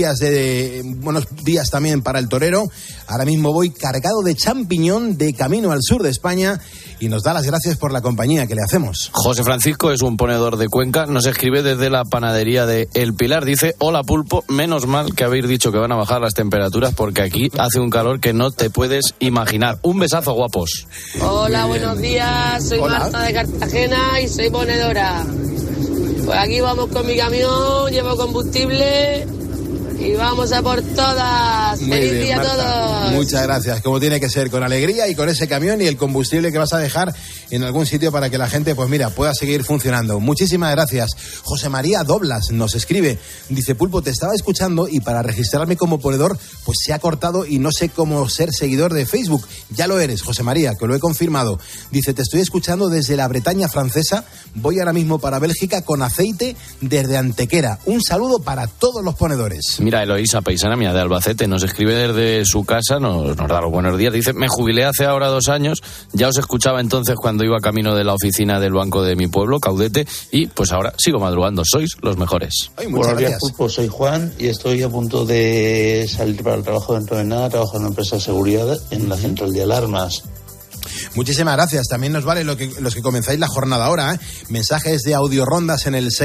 Buenos días también para el torero. Ahora mismo voy cargado de champiñón de camino al sur de España y nos da las gracias por la compañía que le hacemos. José Francisco es un ponedor de Cuenca. Nos escribe desde la panadería de El Pilar. Dice, hola Pulpo, menos mal que habéis dicho que van a bajar las temperaturas porque aquí hace un calor que no te puedes imaginar. Un besazo, guapos. Hola, buenos días, soy Marta de Cartagena y soy ponedora. Pues aquí vamos con mi camión, llevo combustible y vamos a por todas. ¡Feliz día a todos! Muchas gracias, como tiene que ser, con alegría y con ese camión y el combustible que vas a dejar en algún sitio para que la gente, pues mira, pueda seguir funcionando. Muchísimas gracias. José María Doblas nos escribe, dice, Pulpo, te estaba escuchando y para registrarme como ponedor, pues se ha cortado y no sé cómo ser seguidor de Facebook. Ya lo eres, José María, que lo he confirmado. Dice, te estoy escuchando desde la Bretaña francesa, voy ahora mismo para Bélgica con aceite desde Antequera. Un saludo para todos los ponedores. Mira, Eloísa, paisana mía de Albacete, nos escribe desde su casa, nos da los buenos días. Dice, me jubilé hace ahora 2 años, ya os escuchaba entonces cuando iba camino de la oficina del banco de mi pueblo, Caudete, y pues ahora sigo madrugando, sois los mejores. Ay, buenos días, Pulpo, soy Juan y estoy a punto de salir para el trabajo dentro de nada, trabajo en una empresa de seguridad en la central de alarmas. Muchísimas gracias. También nos vale los que comenzáis la jornada ahora, ¿eh? Mensajes de audio rondas en el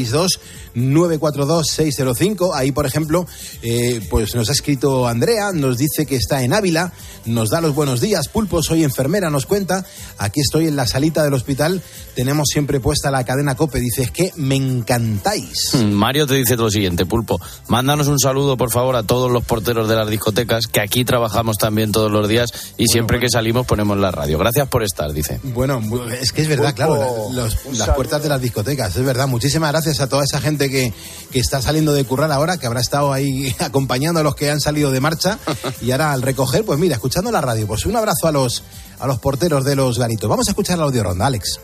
662-942-605. Ahí, por ejemplo, pues nos ha escrito Andrea, nos dice que está en Ávila, nos da los buenos días. Pulpo, soy enfermera, nos cuenta. Aquí estoy en la salita del hospital, tenemos siempre puesta la cadena COPE. Dice, es que me encantáis. Mario te dice lo siguiente, Pulpo, mándanos un saludo, por favor, a todos los porteros de las discotecas, que aquí trabajamos también todos los días y siempre que salimos ponemos la radio. Gracias por estar, dice. Bueno, es que es verdad, claro, las puertas de las discotecas, es verdad. Muchísimas gracias a toda esa gente que está saliendo de currar ahora, que habrá estado ahí acompañando a los que han salido de marcha y ahora al recoger, pues mira, escuchando la radio. Pues un abrazo a los porteros de los garitos. Vamos a escuchar la audioronda, Alex.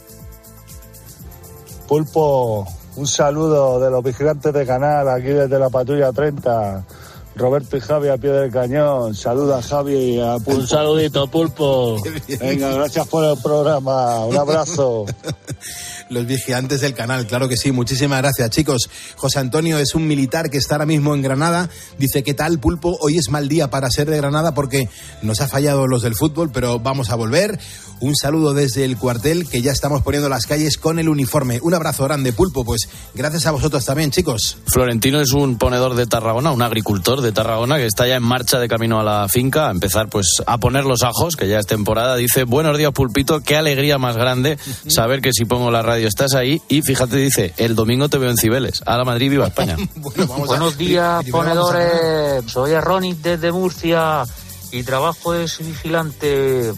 Pulpo, un saludo de los vigilantes de Canal, aquí desde la patrulla 30. Roberto y Javi a pie del cañón. Saluda a Javi y a Pulpo. Un saludito, Pulpo. Venga, gracias por el programa. Un abrazo. Los vigilantes del canal, claro que sí. Muchísimas gracias, chicos. José Antonio es un militar que está ahora mismo en Granada. Dice, ¿qué tal, Pulpo? Hoy es mal día para ser de Granada porque nos ha fallado los del fútbol, pero vamos a volver. Un saludo desde el cuartel, que ya estamos poniendo las calles con el uniforme. Un abrazo grande, Pulpo. Pues gracias a vosotros también, chicos. Florentino es un ponedor de Tarragona, un agricultor de Tarragona que está ya en marcha de camino a la finca, a empezar pues a poner los ajos, que ya es temporada. Dice, buenos días, Pulpito, qué alegría más grande saber que si pongo la radio estás ahí. Y fíjate, dice, el domingo te veo en Cibeles. A la Madrid, viva España. Buenos días, ponedores. Soy Ronnie desde Murcia Aquí trabajo es vigilante.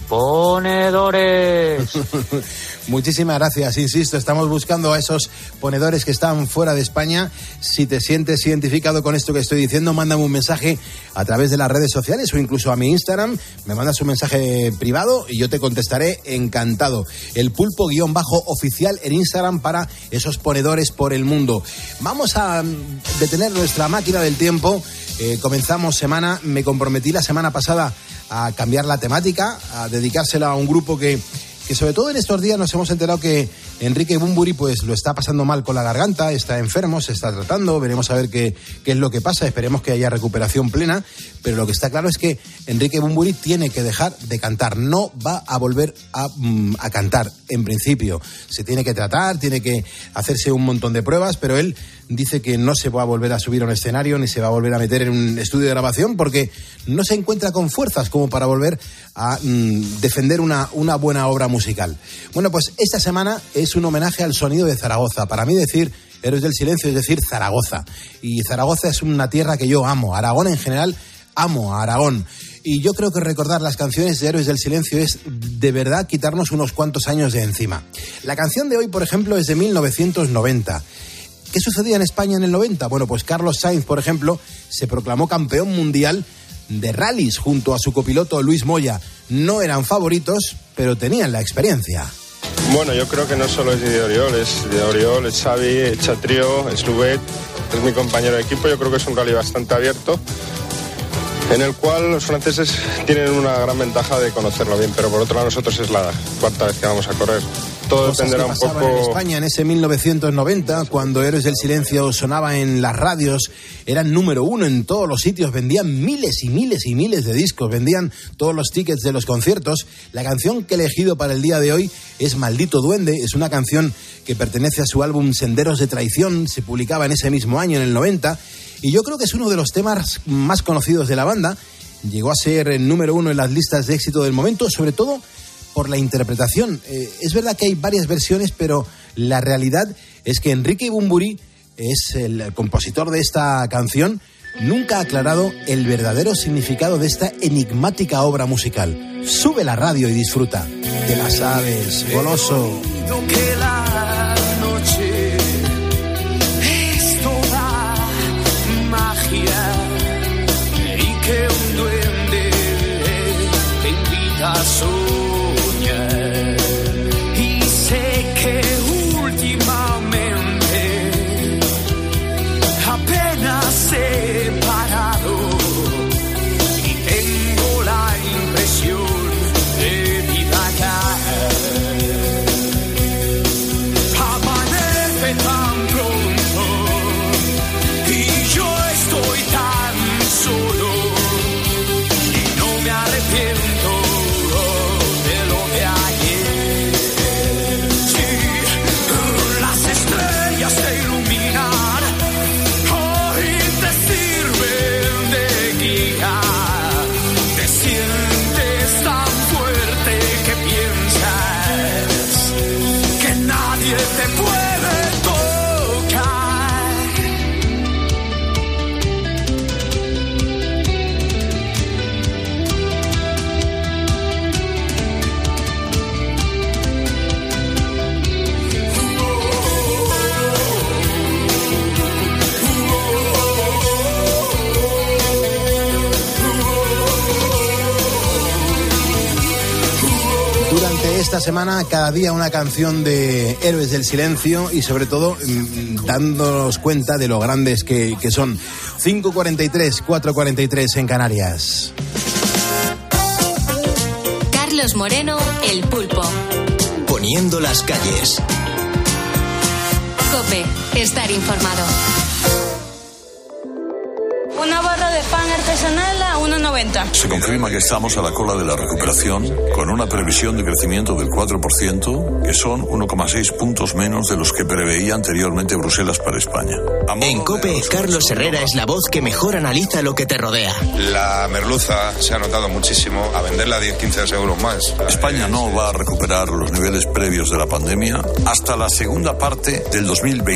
Ponedores. Muchísimas gracias, insisto, estamos buscando a esos ponedores que están fuera de España. Si te sientes identificado con esto que estoy diciendo, mándame un mensaje a través de las redes sociales o incluso a mi Instagram, me mandas un mensaje privado y yo te contestaré encantado. El pulpo_oficial en Instagram para esos ponedores por el mundo. Vamos a detener nuestra máquina del tiempo. Comenzamos semana, me comprometí la semana pasada a cambiar la temática, a dedicársela a un grupo que sobre todo en estos días nos hemos enterado que Enrique Bunbury pues lo está pasando mal con la garganta, está enfermo, se está tratando, veremos a ver qué es lo que pasa, esperemos que haya recuperación plena, pero lo que está claro es que Enrique Bunbury tiene que dejar de cantar, no va a volver a cantar en principio, se tiene que tratar, tiene que hacerse un montón de pruebas, pero él dice que no se va a volver a subir a un escenario ni se va a volver a meter en un estudio de grabación porque no se encuentra con fuerzas como para volver a defender una buena obra musical. Bueno, pues esta semana es un homenaje al sonido de Zaragoza. Para mí decir Héroes del Silencio es decir Zaragoza. Y Zaragoza es una tierra que yo amo. Aragón en general, amo a Aragón. Y yo creo que recordar las canciones de Héroes del Silencio es de verdad quitarnos unos cuantos años de encima. La canción de hoy, por ejemplo, es de 1990. ¿Qué sucedía en España en el 90? Bueno, pues Carlos Sainz, por ejemplo, se proclamó campeón mundial de rallies junto a su copiloto Luis Moya. No eran favoritos, pero tenían la experiencia. Bueno, yo creo que no solo es de Oriol, es Xavi, es Chatrio, es Lubet, es mi compañero de equipo. Yo creo que es un rally bastante abierto, en el cual los franceses tienen una gran ventaja de conocerlo bien, pero por otro lado nosotros es la cuarta vez que vamos a correr. Todo dependerá un poco. En España en ese 1990, cuando Héroes del Silencio sonaba en las radios, eran número uno en todos los sitios, vendían miles y miles y miles de discos, vendían todos los tickets de los conciertos. La canción que he elegido para el día de hoy es Maldito Duende, es una canción que pertenece a su álbum Senderos de Traición, se publicaba en ese mismo año, en el 90, y yo creo que es uno de los temas más conocidos de la banda. Llegó a ser el número uno en las listas de éxito del momento, sobre todo por la interpretación. Es verdad que hay varias versiones, pero la realidad es que Enrique Bunbury es el compositor de esta canción. Nunca ha aclarado el verdadero significado de esta enigmática obra musical. Sube la radio y disfruta. Te la sabes, goloso. Que la noche es toda magia y que un duende te invita a soñar. Y sé que últimamente apenas he parado y tengo la impresión de divagar. Amanece tan pronto y yo estoy tan solo y no me arrepiento de lo de ayer. Sí, las estrellas te iluminan, hoy te sirven de guía. Te sientes tan fuerte que piensas que nadie te puede tocar. Durante esta semana, cada día una canción de Héroes del Silencio y sobre todo dándonos cuenta de lo grandes que son. 5:43, 4:43 en Canarias. Carlos Moreno, El Pulpo. Poniendo las calles. COPE, estar informado. Una barra de pan artesanal a 1,90. Se confirma que estamos a la cola de la recuperación, con una previsión de crecimiento del 4%, que son 1,6 puntos menos de los que preveía anteriormente Bruselas para España. En COPE, Carlos Herrera es la voz que mejor analiza lo que te rodea. La merluza se ha notado muchísimo, a venderla a 10-15 euros más. España no va a recuperar los niveles previos de la pandemia hasta la segunda parte del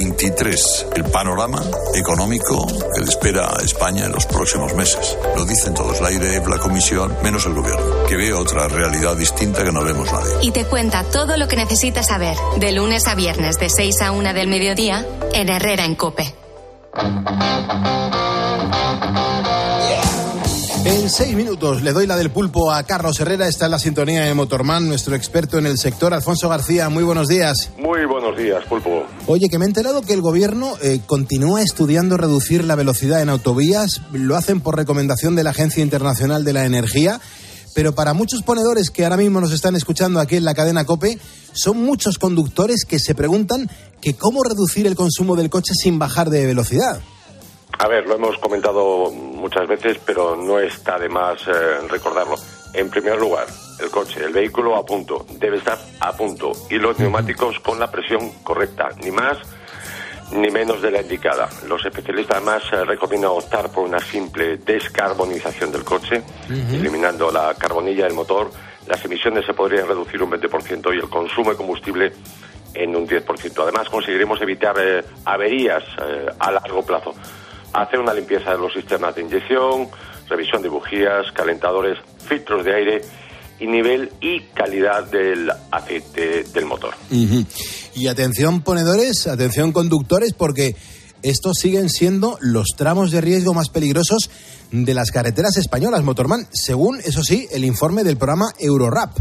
2023. El panorama económico que le espera a España en los próximos meses. Lo dicen dicen todos, la IREF, la Comisión, menos el Gobierno, que ve otra realidad distinta que no vemos nadie. Y te cuenta todo lo que necesitas saber, de lunes a viernes de 6 a 1 del mediodía, en Herrera en COPE. En 6 minutos le doy la del pulpo a Carlos Herrera. Está en la sintonía de Motorman, nuestro experto en el sector. Alfonso García, muy buenos días. Muy buenos días, pulpo. Oye, que me he enterado que el gobierno continúa estudiando reducir la velocidad en autovías. Lo hacen por recomendación de la Agencia Internacional de la Energía. Pero para muchos ponedores que ahora mismo nos están escuchando aquí en la cadena COPE, son muchos conductores que se preguntan que cómo reducir el consumo del coche sin bajar de velocidad. A ver, lo hemos comentado muchas veces, pero no está de más recordarlo. En primer lugar, el coche, el vehículo a punto, debe estar a punto. Y los neumáticos con la presión correcta, ni más ni menos de la indicada. Los especialistas además recomiendan optar por una simple descarbonización del coche, eliminando la carbonilla del motor. Las emisiones se podrían reducir un 20% y el consumo de combustible en un 10%. Además, conseguiremos evitar averías a largo plazo. Hacer una limpieza de los sistemas de inyección, revisión de bujías, calentadores, filtros de aire y nivel y calidad del aceite del motor. Y atención ponedores, atención conductores, porque estos siguen siendo los tramos de riesgo más peligrosos de las carreteras españolas, Motorman, según, eso sí, el informe del programa Eurorap.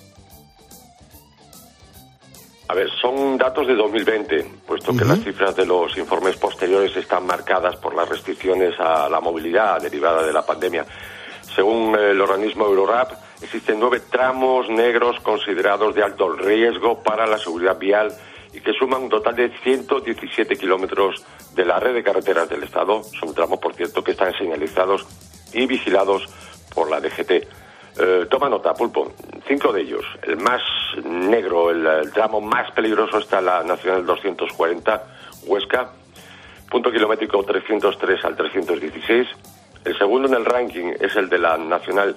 A ver, son datos de 2020, puesto que las cifras de los informes posteriores están marcadas por las restricciones a la movilidad derivada de la pandemia. Según el organismo Eurorap, existen 9 tramos negros considerados de alto riesgo para la seguridad vial y que suman un total de 117 kilómetros de la red de carreteras del Estado. Son tramos, por cierto, que están señalizados y vigilados por la DGT. Toma nota, pulpo. 5 de ellos. El más negro, el tramo más peligroso, está en la Nacional 240, Huesca, punto kilométrico 303 al 316. El segundo en el ranking es el de la Nacional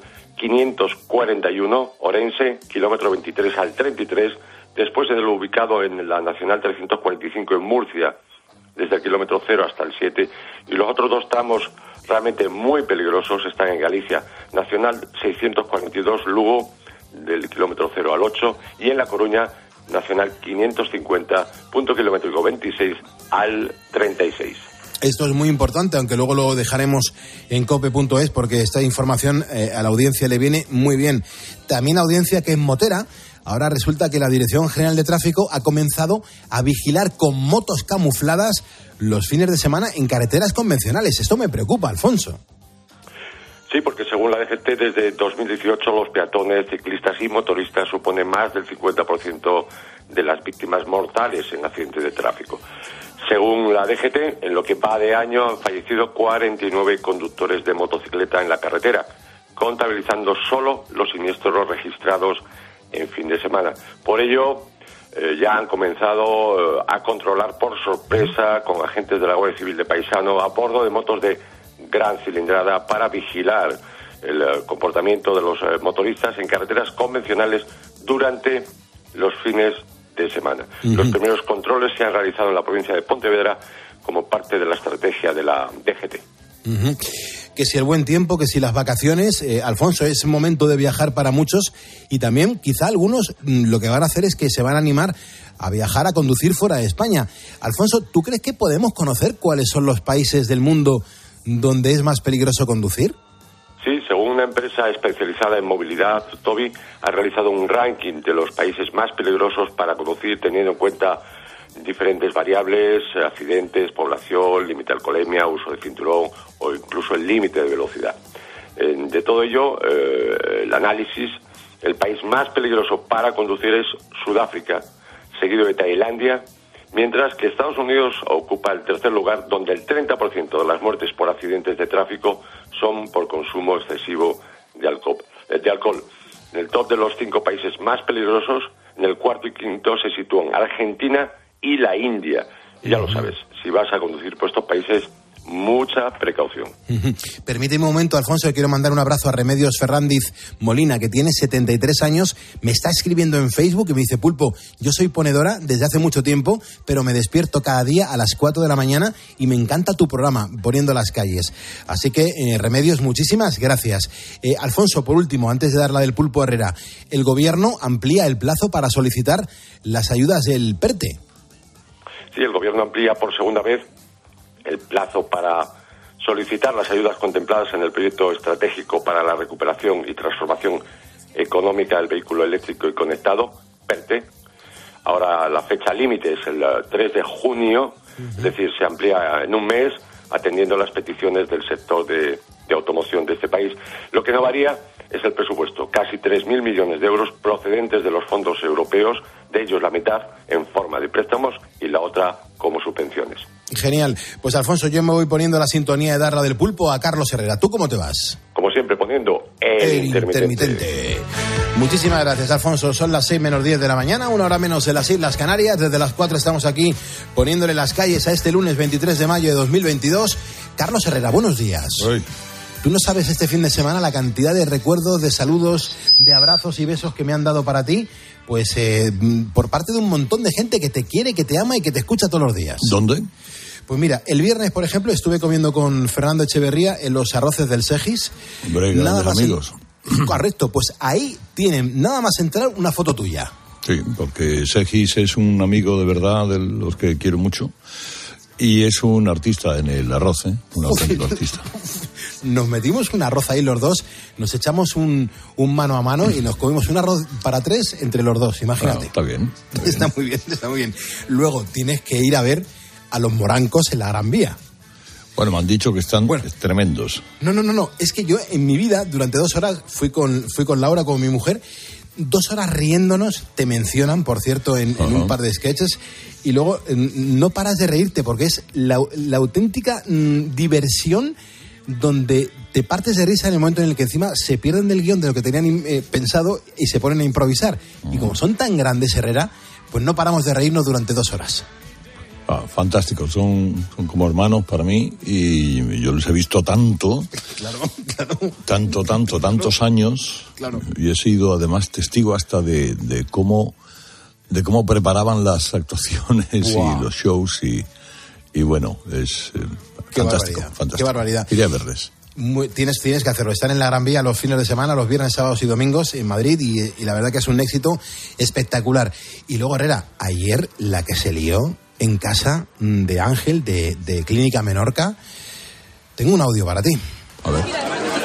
541, Orense, kilómetro 23 al 33, después del ubicado en la Nacional 345 en Murcia, desde el kilómetro 0 hasta el 7, y los otros 2 tramos realmente muy peligrosos están en Galicia, Nacional 642, Lugo, del kilómetro 0 al 8, y en La Coruña, Nacional 550, punto kilométrico 26 al 36. Esto es muy importante, aunque luego lo dejaremos en cope.es porque esta información a la audiencia le viene muy bien. También audiencia que es motera. Ahora resulta que la Dirección General de Tráfico ha comenzado a vigilar con motos camufladas los fines de semana en carreteras convencionales. Esto me preocupa, Alfonso. Sí, porque según la DGT, desde 2018 los peatones, ciclistas y motoristas suponen más del 50% de las víctimas mortales en accidentes de tráfico. Según la DGT, en lo que va de año han fallecido 49 conductores de motocicleta en la carretera, contabilizando solo los siniestros registrados en fin de semana. Por ello, ya han comenzado a controlar por sorpresa con agentes de la Guardia Civil de Paisano a bordo de motos de gran cilindrada para vigilar el comportamiento de los motoristas en carreteras convencionales durante los fines de semana. Los primeros controles se han realizado en la provincia de Pontevedra como parte de la estrategia de la DGT. Que si el buen tiempo, que si las vacaciones, Alfonso, es momento de viajar para muchos y también quizá algunos lo que van a hacer es que se van a animar a viajar, a conducir fuera de España. Alfonso, ¿tú crees que podemos conocer cuáles son los países del mundo donde es más peligroso conducir? Sí, según una empresa especializada en movilidad, Toby ha realizado un ranking de los países más peligrosos para conducir teniendo en cuenta diferentes variables, accidentes, población, límite de alcoholemia, uso de cinturón o incluso el límite de velocidad. De todo ello, el análisis, el país más peligroso para conducir es Sudáfrica, seguido de Tailandia, mientras que Estados Unidos ocupa el tercer lugar, donde el 30% de las muertes por accidentes de tráfico son por consumo excesivo de alcohol. En el top de los 5 países más peligrosos, en el cuarto y quinto se sitúan Argentina y la India. Y ya lo sabes, si vas a conducir por estos países, mucha precaución. Permíteme un momento, Alfonso, que quiero mandar un abrazo a Remedios Ferrandiz Molina, que tiene 73 años, me está escribiendo en Facebook y me dice: Pulpo, yo soy ponedora desde hace mucho tiempo, pero me despierto cada día a las 4 de la mañana y me encanta tu programa, Poniendo las Calles. Así que, Remedios, muchísimas gracias. Alfonso, por último, antes de dar la del Pulpo Herrera, el Gobierno amplía el plazo para solicitar las ayudas del PERTE. Sí, el Gobierno amplía por segunda vez el plazo para solicitar las ayudas contempladas en el proyecto estratégico para la recuperación y transformación económica del vehículo eléctrico y conectado, PERTE. Ahora la fecha límite es el 3 de junio, es decir, se amplía en un mes, atendiendo las peticiones del sector de automoción de este país. Lo que no varía es el presupuesto, casi 3.000 millones de euros procedentes de los fondos europeos, de ellos la mitad en forma de préstamos y la otra como subvenciones. Genial. Pues Alfonso, yo me voy poniendo la sintonía de dar la del Pulpo a Carlos Herrera. ¿Tú cómo te vas? Como siempre, poniendo el intermitente. Muchísimas gracias, Alfonso. Son las 6:10 de la mañana, 1 hora menos en las Islas Canarias. Desde las 4 estamos aquí poniéndole las calles a este lunes 23 de mayo de 2022. Carlos Herrera, buenos días. Hoy. Tú no sabes este fin de semana la cantidad de recuerdos, de saludos, de abrazos y besos que me han dado para ti, pues por parte de un montón de gente que te quiere, que te ama y que te escucha todos los días. ¿Dónde? Pues mira, el viernes, por ejemplo, estuve comiendo con Fernando Echeverría en los arroces del Segis. Brega, nada más amigos. Correcto, pues ahí tienen, nada más entrar, una foto tuya. Sí, porque Segis es un amigo de verdad, de los que quiero mucho. Y es un artista en el arroz, un auténtico artista. Nos metimos un arroz ahí los dos, nos echamos un mano a mano y nos comimos un arroz para 3 entre los dos, imagínate. Está bien. Está muy bien. Luego tienes que ir a ver a los morancos en la Gran Vía. Bueno, me han dicho que están tremendos. No, es que yo en mi vida, durante 2 horas, fui con Laura, con mi mujer, 2 horas riéndonos, te mencionan, por cierto, en un par de sketches, y luego no paras de reírte, porque es la auténtica diversión donde te partes de risa en el momento en el que encima se pierden del guión de lo que tenían pensado y se ponen a improvisar. Y como son tan grandes, Herrera, pues no paramos de reírnos durante 2 horas. Fantásticos, son como hermanos para mí y yo les he visto tanto, tantos años, y he sido además testigo hasta de cómo preparaban las actuaciones y los shows y bueno, es fantástico. Qué barbaridad. Iré a verles. Tienes que hacerlo. Están en la Gran Vía los fines de semana, los viernes, sábados y domingos en Madrid y la verdad que es un éxito espectacular. Y luego, Herrera, ayer la que se lió en casa de Ángel de Clínica Menorca. Tengo un audio para ti. A ver.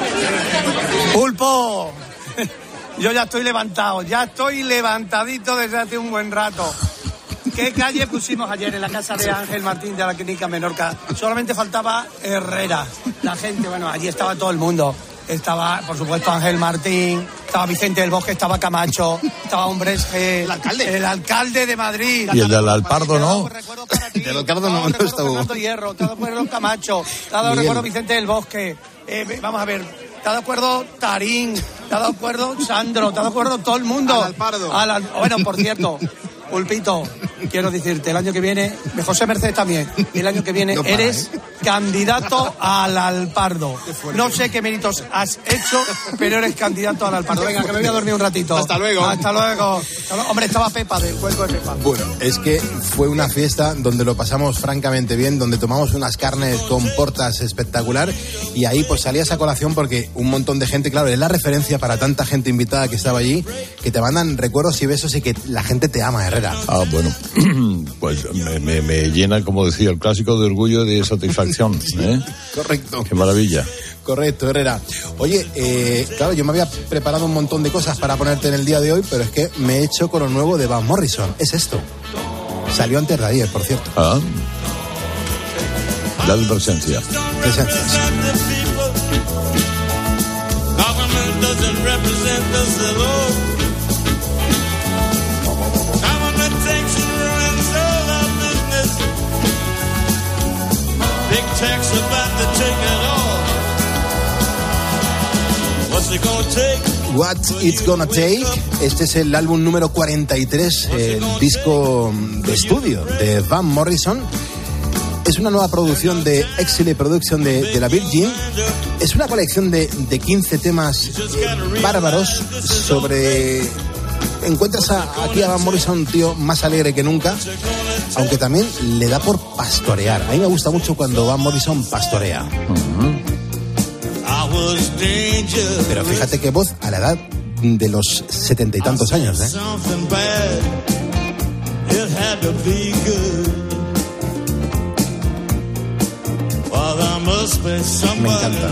¡Pulpo! Yo ya estoy levantadito desde hace un buen rato. ¿Qué calle pusimos ayer en la casa de Ángel Martín de la Clínica Menorca? Solamente faltaba Herrera. La gente, bueno, allí estaba todo el mundo. Estaba, por supuesto, Ángel Martín, estaba Vicente del Bosque, estaba Camacho, estaba Hombres G, el alcalde de Madrid. Y el del Alpardo, ¿no? El del Alpardo no estuvo. Fernando Hierro, te de acuerdo Camacho, te de acuerdo Vicente del Bosque. Vamos a ver, te de acuerdo Tarín, te de acuerdo Sandro, te de acuerdo todo el mundo. Al Alpardo. Bueno, por cierto, Pulpito, quiero decirte, el año que viene, de José Mercedes también, el año que viene eres candidato al Alpardo. No sé qué méritos has hecho, pero eres candidato al Alpardo. Venga, que me voy a dormir un ratito. Hasta luego. Hombre, estaba Pepa, del cuenco de Pepa. Bueno, es que fue una fiesta donde lo pasamos francamente bien, donde tomamos unas carnes con portas espectacular y ahí pues salías a colación porque un montón de gente, claro, es la referencia para tanta gente invitada que estaba allí, que te mandan recuerdos y besos y que la gente te ama, Herrera. Bueno, pues me llena, como decía, el clásico de orgullo y de satisfacción. Correcto. Qué maravilla. Correcto, Herrera. Oye, claro, yo me había preparado un montón de cosas para ponerte en el día de hoy, pero es que me he hecho con lo nuevo de Van Morrison. Es esto. Salió antes de ayer, por cierto. Dale presencia. Presencias. Big tax about to take it all. What's it gonna take? What It's Gonna Take. Este es el álbum número 43, el disco de estudio de Van Morrison. Es una nueva producción de Exile Production de la Virgin. Es una colección de 15 temas bárbaros sobre... Encuentras aquí a Van Morrison un tío más alegre que nunca, aunque también le da por pastorear. A mí me gusta mucho cuando Van Morrison pastorea. Pero fíjate qué voz a la edad de los 70 y tantos años, ¿eh? Me encanta.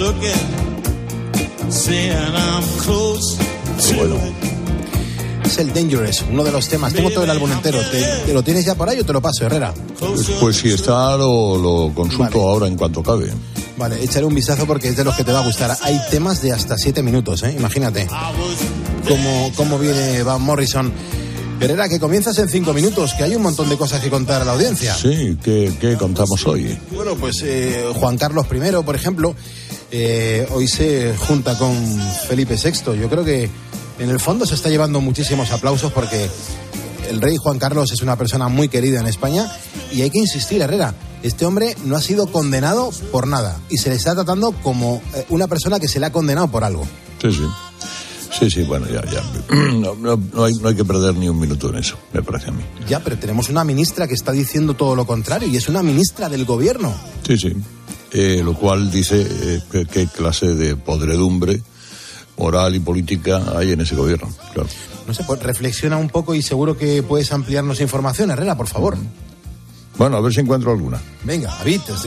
Bueno. Es el Dangerous, uno de los temas. Tengo todo el álbum entero. ¿Te lo tienes ya por ahí o te lo paso, Herrera? Pues si está, lo consulto ahora en cuanto acabe. Vale, échale un vistazo porque es de los que te va a gustar. Hay temas de hasta 7 minutos, ¿eh? Imagínate cómo viene Van Morrison. Herrera, que comienzas en 5 minutos, que hay un montón de cosas que contar a la audiencia. Sí, ¿qué contamos hoy? Bueno, pues Juan Carlos I, por ejemplo, hoy se junta con Felipe VI. Yo creo que en el fondo se está llevando muchísimos aplausos porque el rey Juan Carlos es una persona muy querida en España y hay que insistir, Herrera, este hombre no ha sido condenado por nada y se le está tratando como una persona que se le ha condenado por algo. Sí, bueno, ya. No hay que perder ni un minuto en eso, me parece a mí. Ya, pero tenemos una ministra que está diciendo todo lo contrario y es una ministra del gobierno. Sí. Lo cual dice qué clase de podredumbre moral y política hay en ese gobierno, claro. No sé, pues reflexiona un poco y seguro que puedes ampliarnos información, Herrera, por favor. Bueno, a ver si encuentro alguna. Venga, habitas.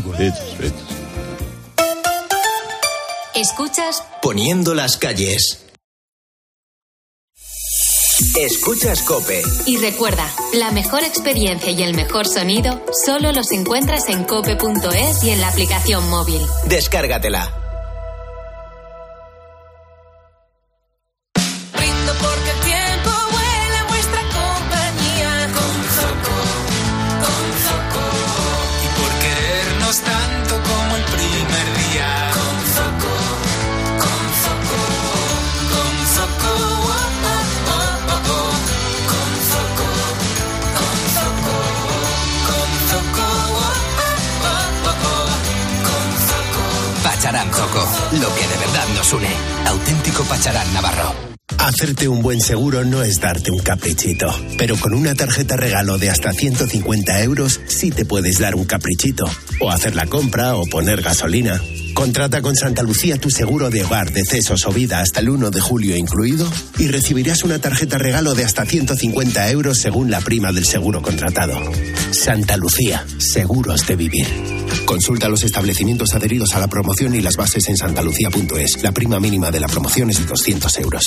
Escuchas Poniendo las calles. Escuchas COPE. Y recuerda, la mejor experiencia y el mejor sonido solo los encuentras en cope.es y en la aplicación móvil. Descárgatela. Pacharán Zoco, lo que de verdad nos une. Auténtico Pacharán Navarro. Hacerte un buen seguro no es darte un caprichito, pero con una tarjeta regalo de hasta 150 euros sí te puedes dar un caprichito, o hacer la compra o poner gasolina. Contrata con Santa Lucía tu seguro de hogar, decesos o vida hasta el 1 de julio incluido y recibirás una tarjeta regalo de hasta 150 euros según la prima del seguro contratado. Santa Lucía, seguros de vivir. Consulta los establecimientos adheridos a la promoción y las bases en santalucía.es. La prima mínima de la promoción es de 200 euros.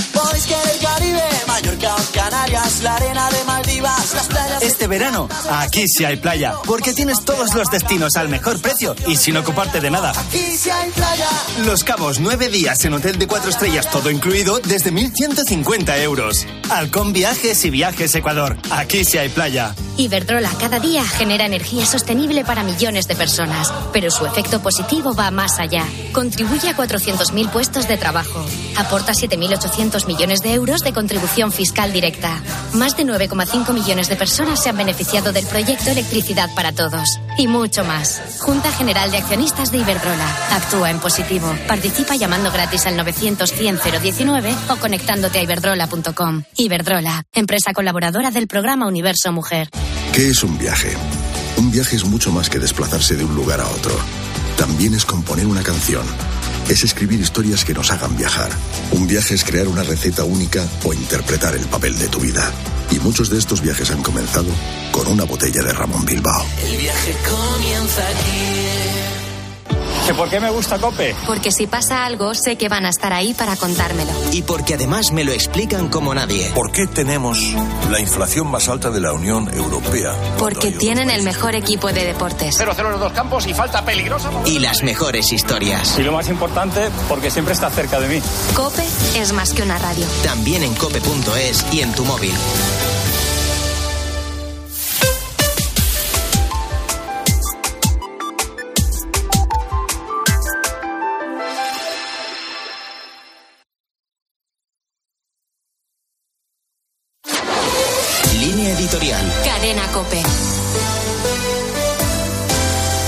Mallorca, Canarias, la arena de Maldivas, las playas... Este verano, aquí sí hay playa, porque tienes todos los destinos al mejor precio y sin ocuparte de nada. Aquí sí hay playa. Los Cabos, 9 días en hotel de 4 estrellas, todo incluido, desde 1.150 euros. Halcón Viajes y Viajes Ecuador, aquí sí hay playa. Iberdrola cada día genera energía sostenible para millones de personas, pero su efecto positivo va más allá. Contribuye a 400.000 puestos de trabajo. Aporta 7.800 millones de euros de contribución fiscal directa. Más de 9,5 millones de personas se han beneficiado del proyecto Electricidad para Todos. Y mucho más. Junta General de Accionistas de Iberdrola. Actúa en positivo. Participa llamando gratis al 900-100-019 o conectándote a iberdrola.com. Iberdrola, empresa colaboradora del programa Universo Mujer. ¿Qué es un viaje? Un viaje es mucho más que desplazarse de un lugar a otro. También es componer una canción. Es escribir historias que nos hagan viajar. Un viaje es crear una receta única o interpretar el papel de tu vida. Y muchos de estos viajes han comenzado con una botella de Ramón Bilbao. El viaje comienza aquí. ¿Que por qué me gusta COPE? Porque si pasa algo, sé que van a estar ahí para contármelo. Y porque además me lo explican como nadie. ¿Por qué tenemos la inflación más alta de la Unión Europea? Porque tienen el mejor equipo de deportes. 0-0 en los dos campos y falta peligrosa. Y las mejores historias. Y lo más importante, porque siempre está cerca de mí. COPE es más que una radio. También en cope.es y en tu móvil. Cadena COPE.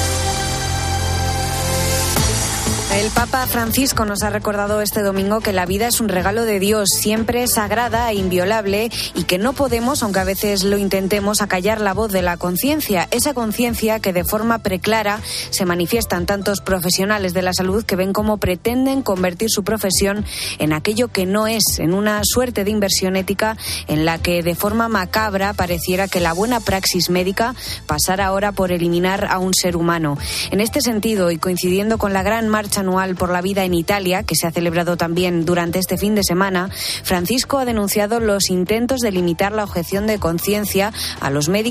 El Papa Francisco nos ha recordado este domingo que la vida es un regalo de Dios, siempre sagrada e inviolable, y que no podemos, aunque a veces lo intentemos, acallar la voz de la conciencia. Esa conciencia que de forma preclara se manifiesta en tantos profesionales de la salud que ven cómo pretenden convertir su profesión en aquello que no es, en una suerte de inversión ética en la que de forma macabra pareciera que la buena praxis médica pasara ahora por eliminar a un ser humano. En este sentido, y coincidiendo con la gran marcha anual por la vida en Italia, que se ha celebrado también durante este fin de semana, Francisco ha denunciado los intentos de limitar la objeción de conciencia a los médicos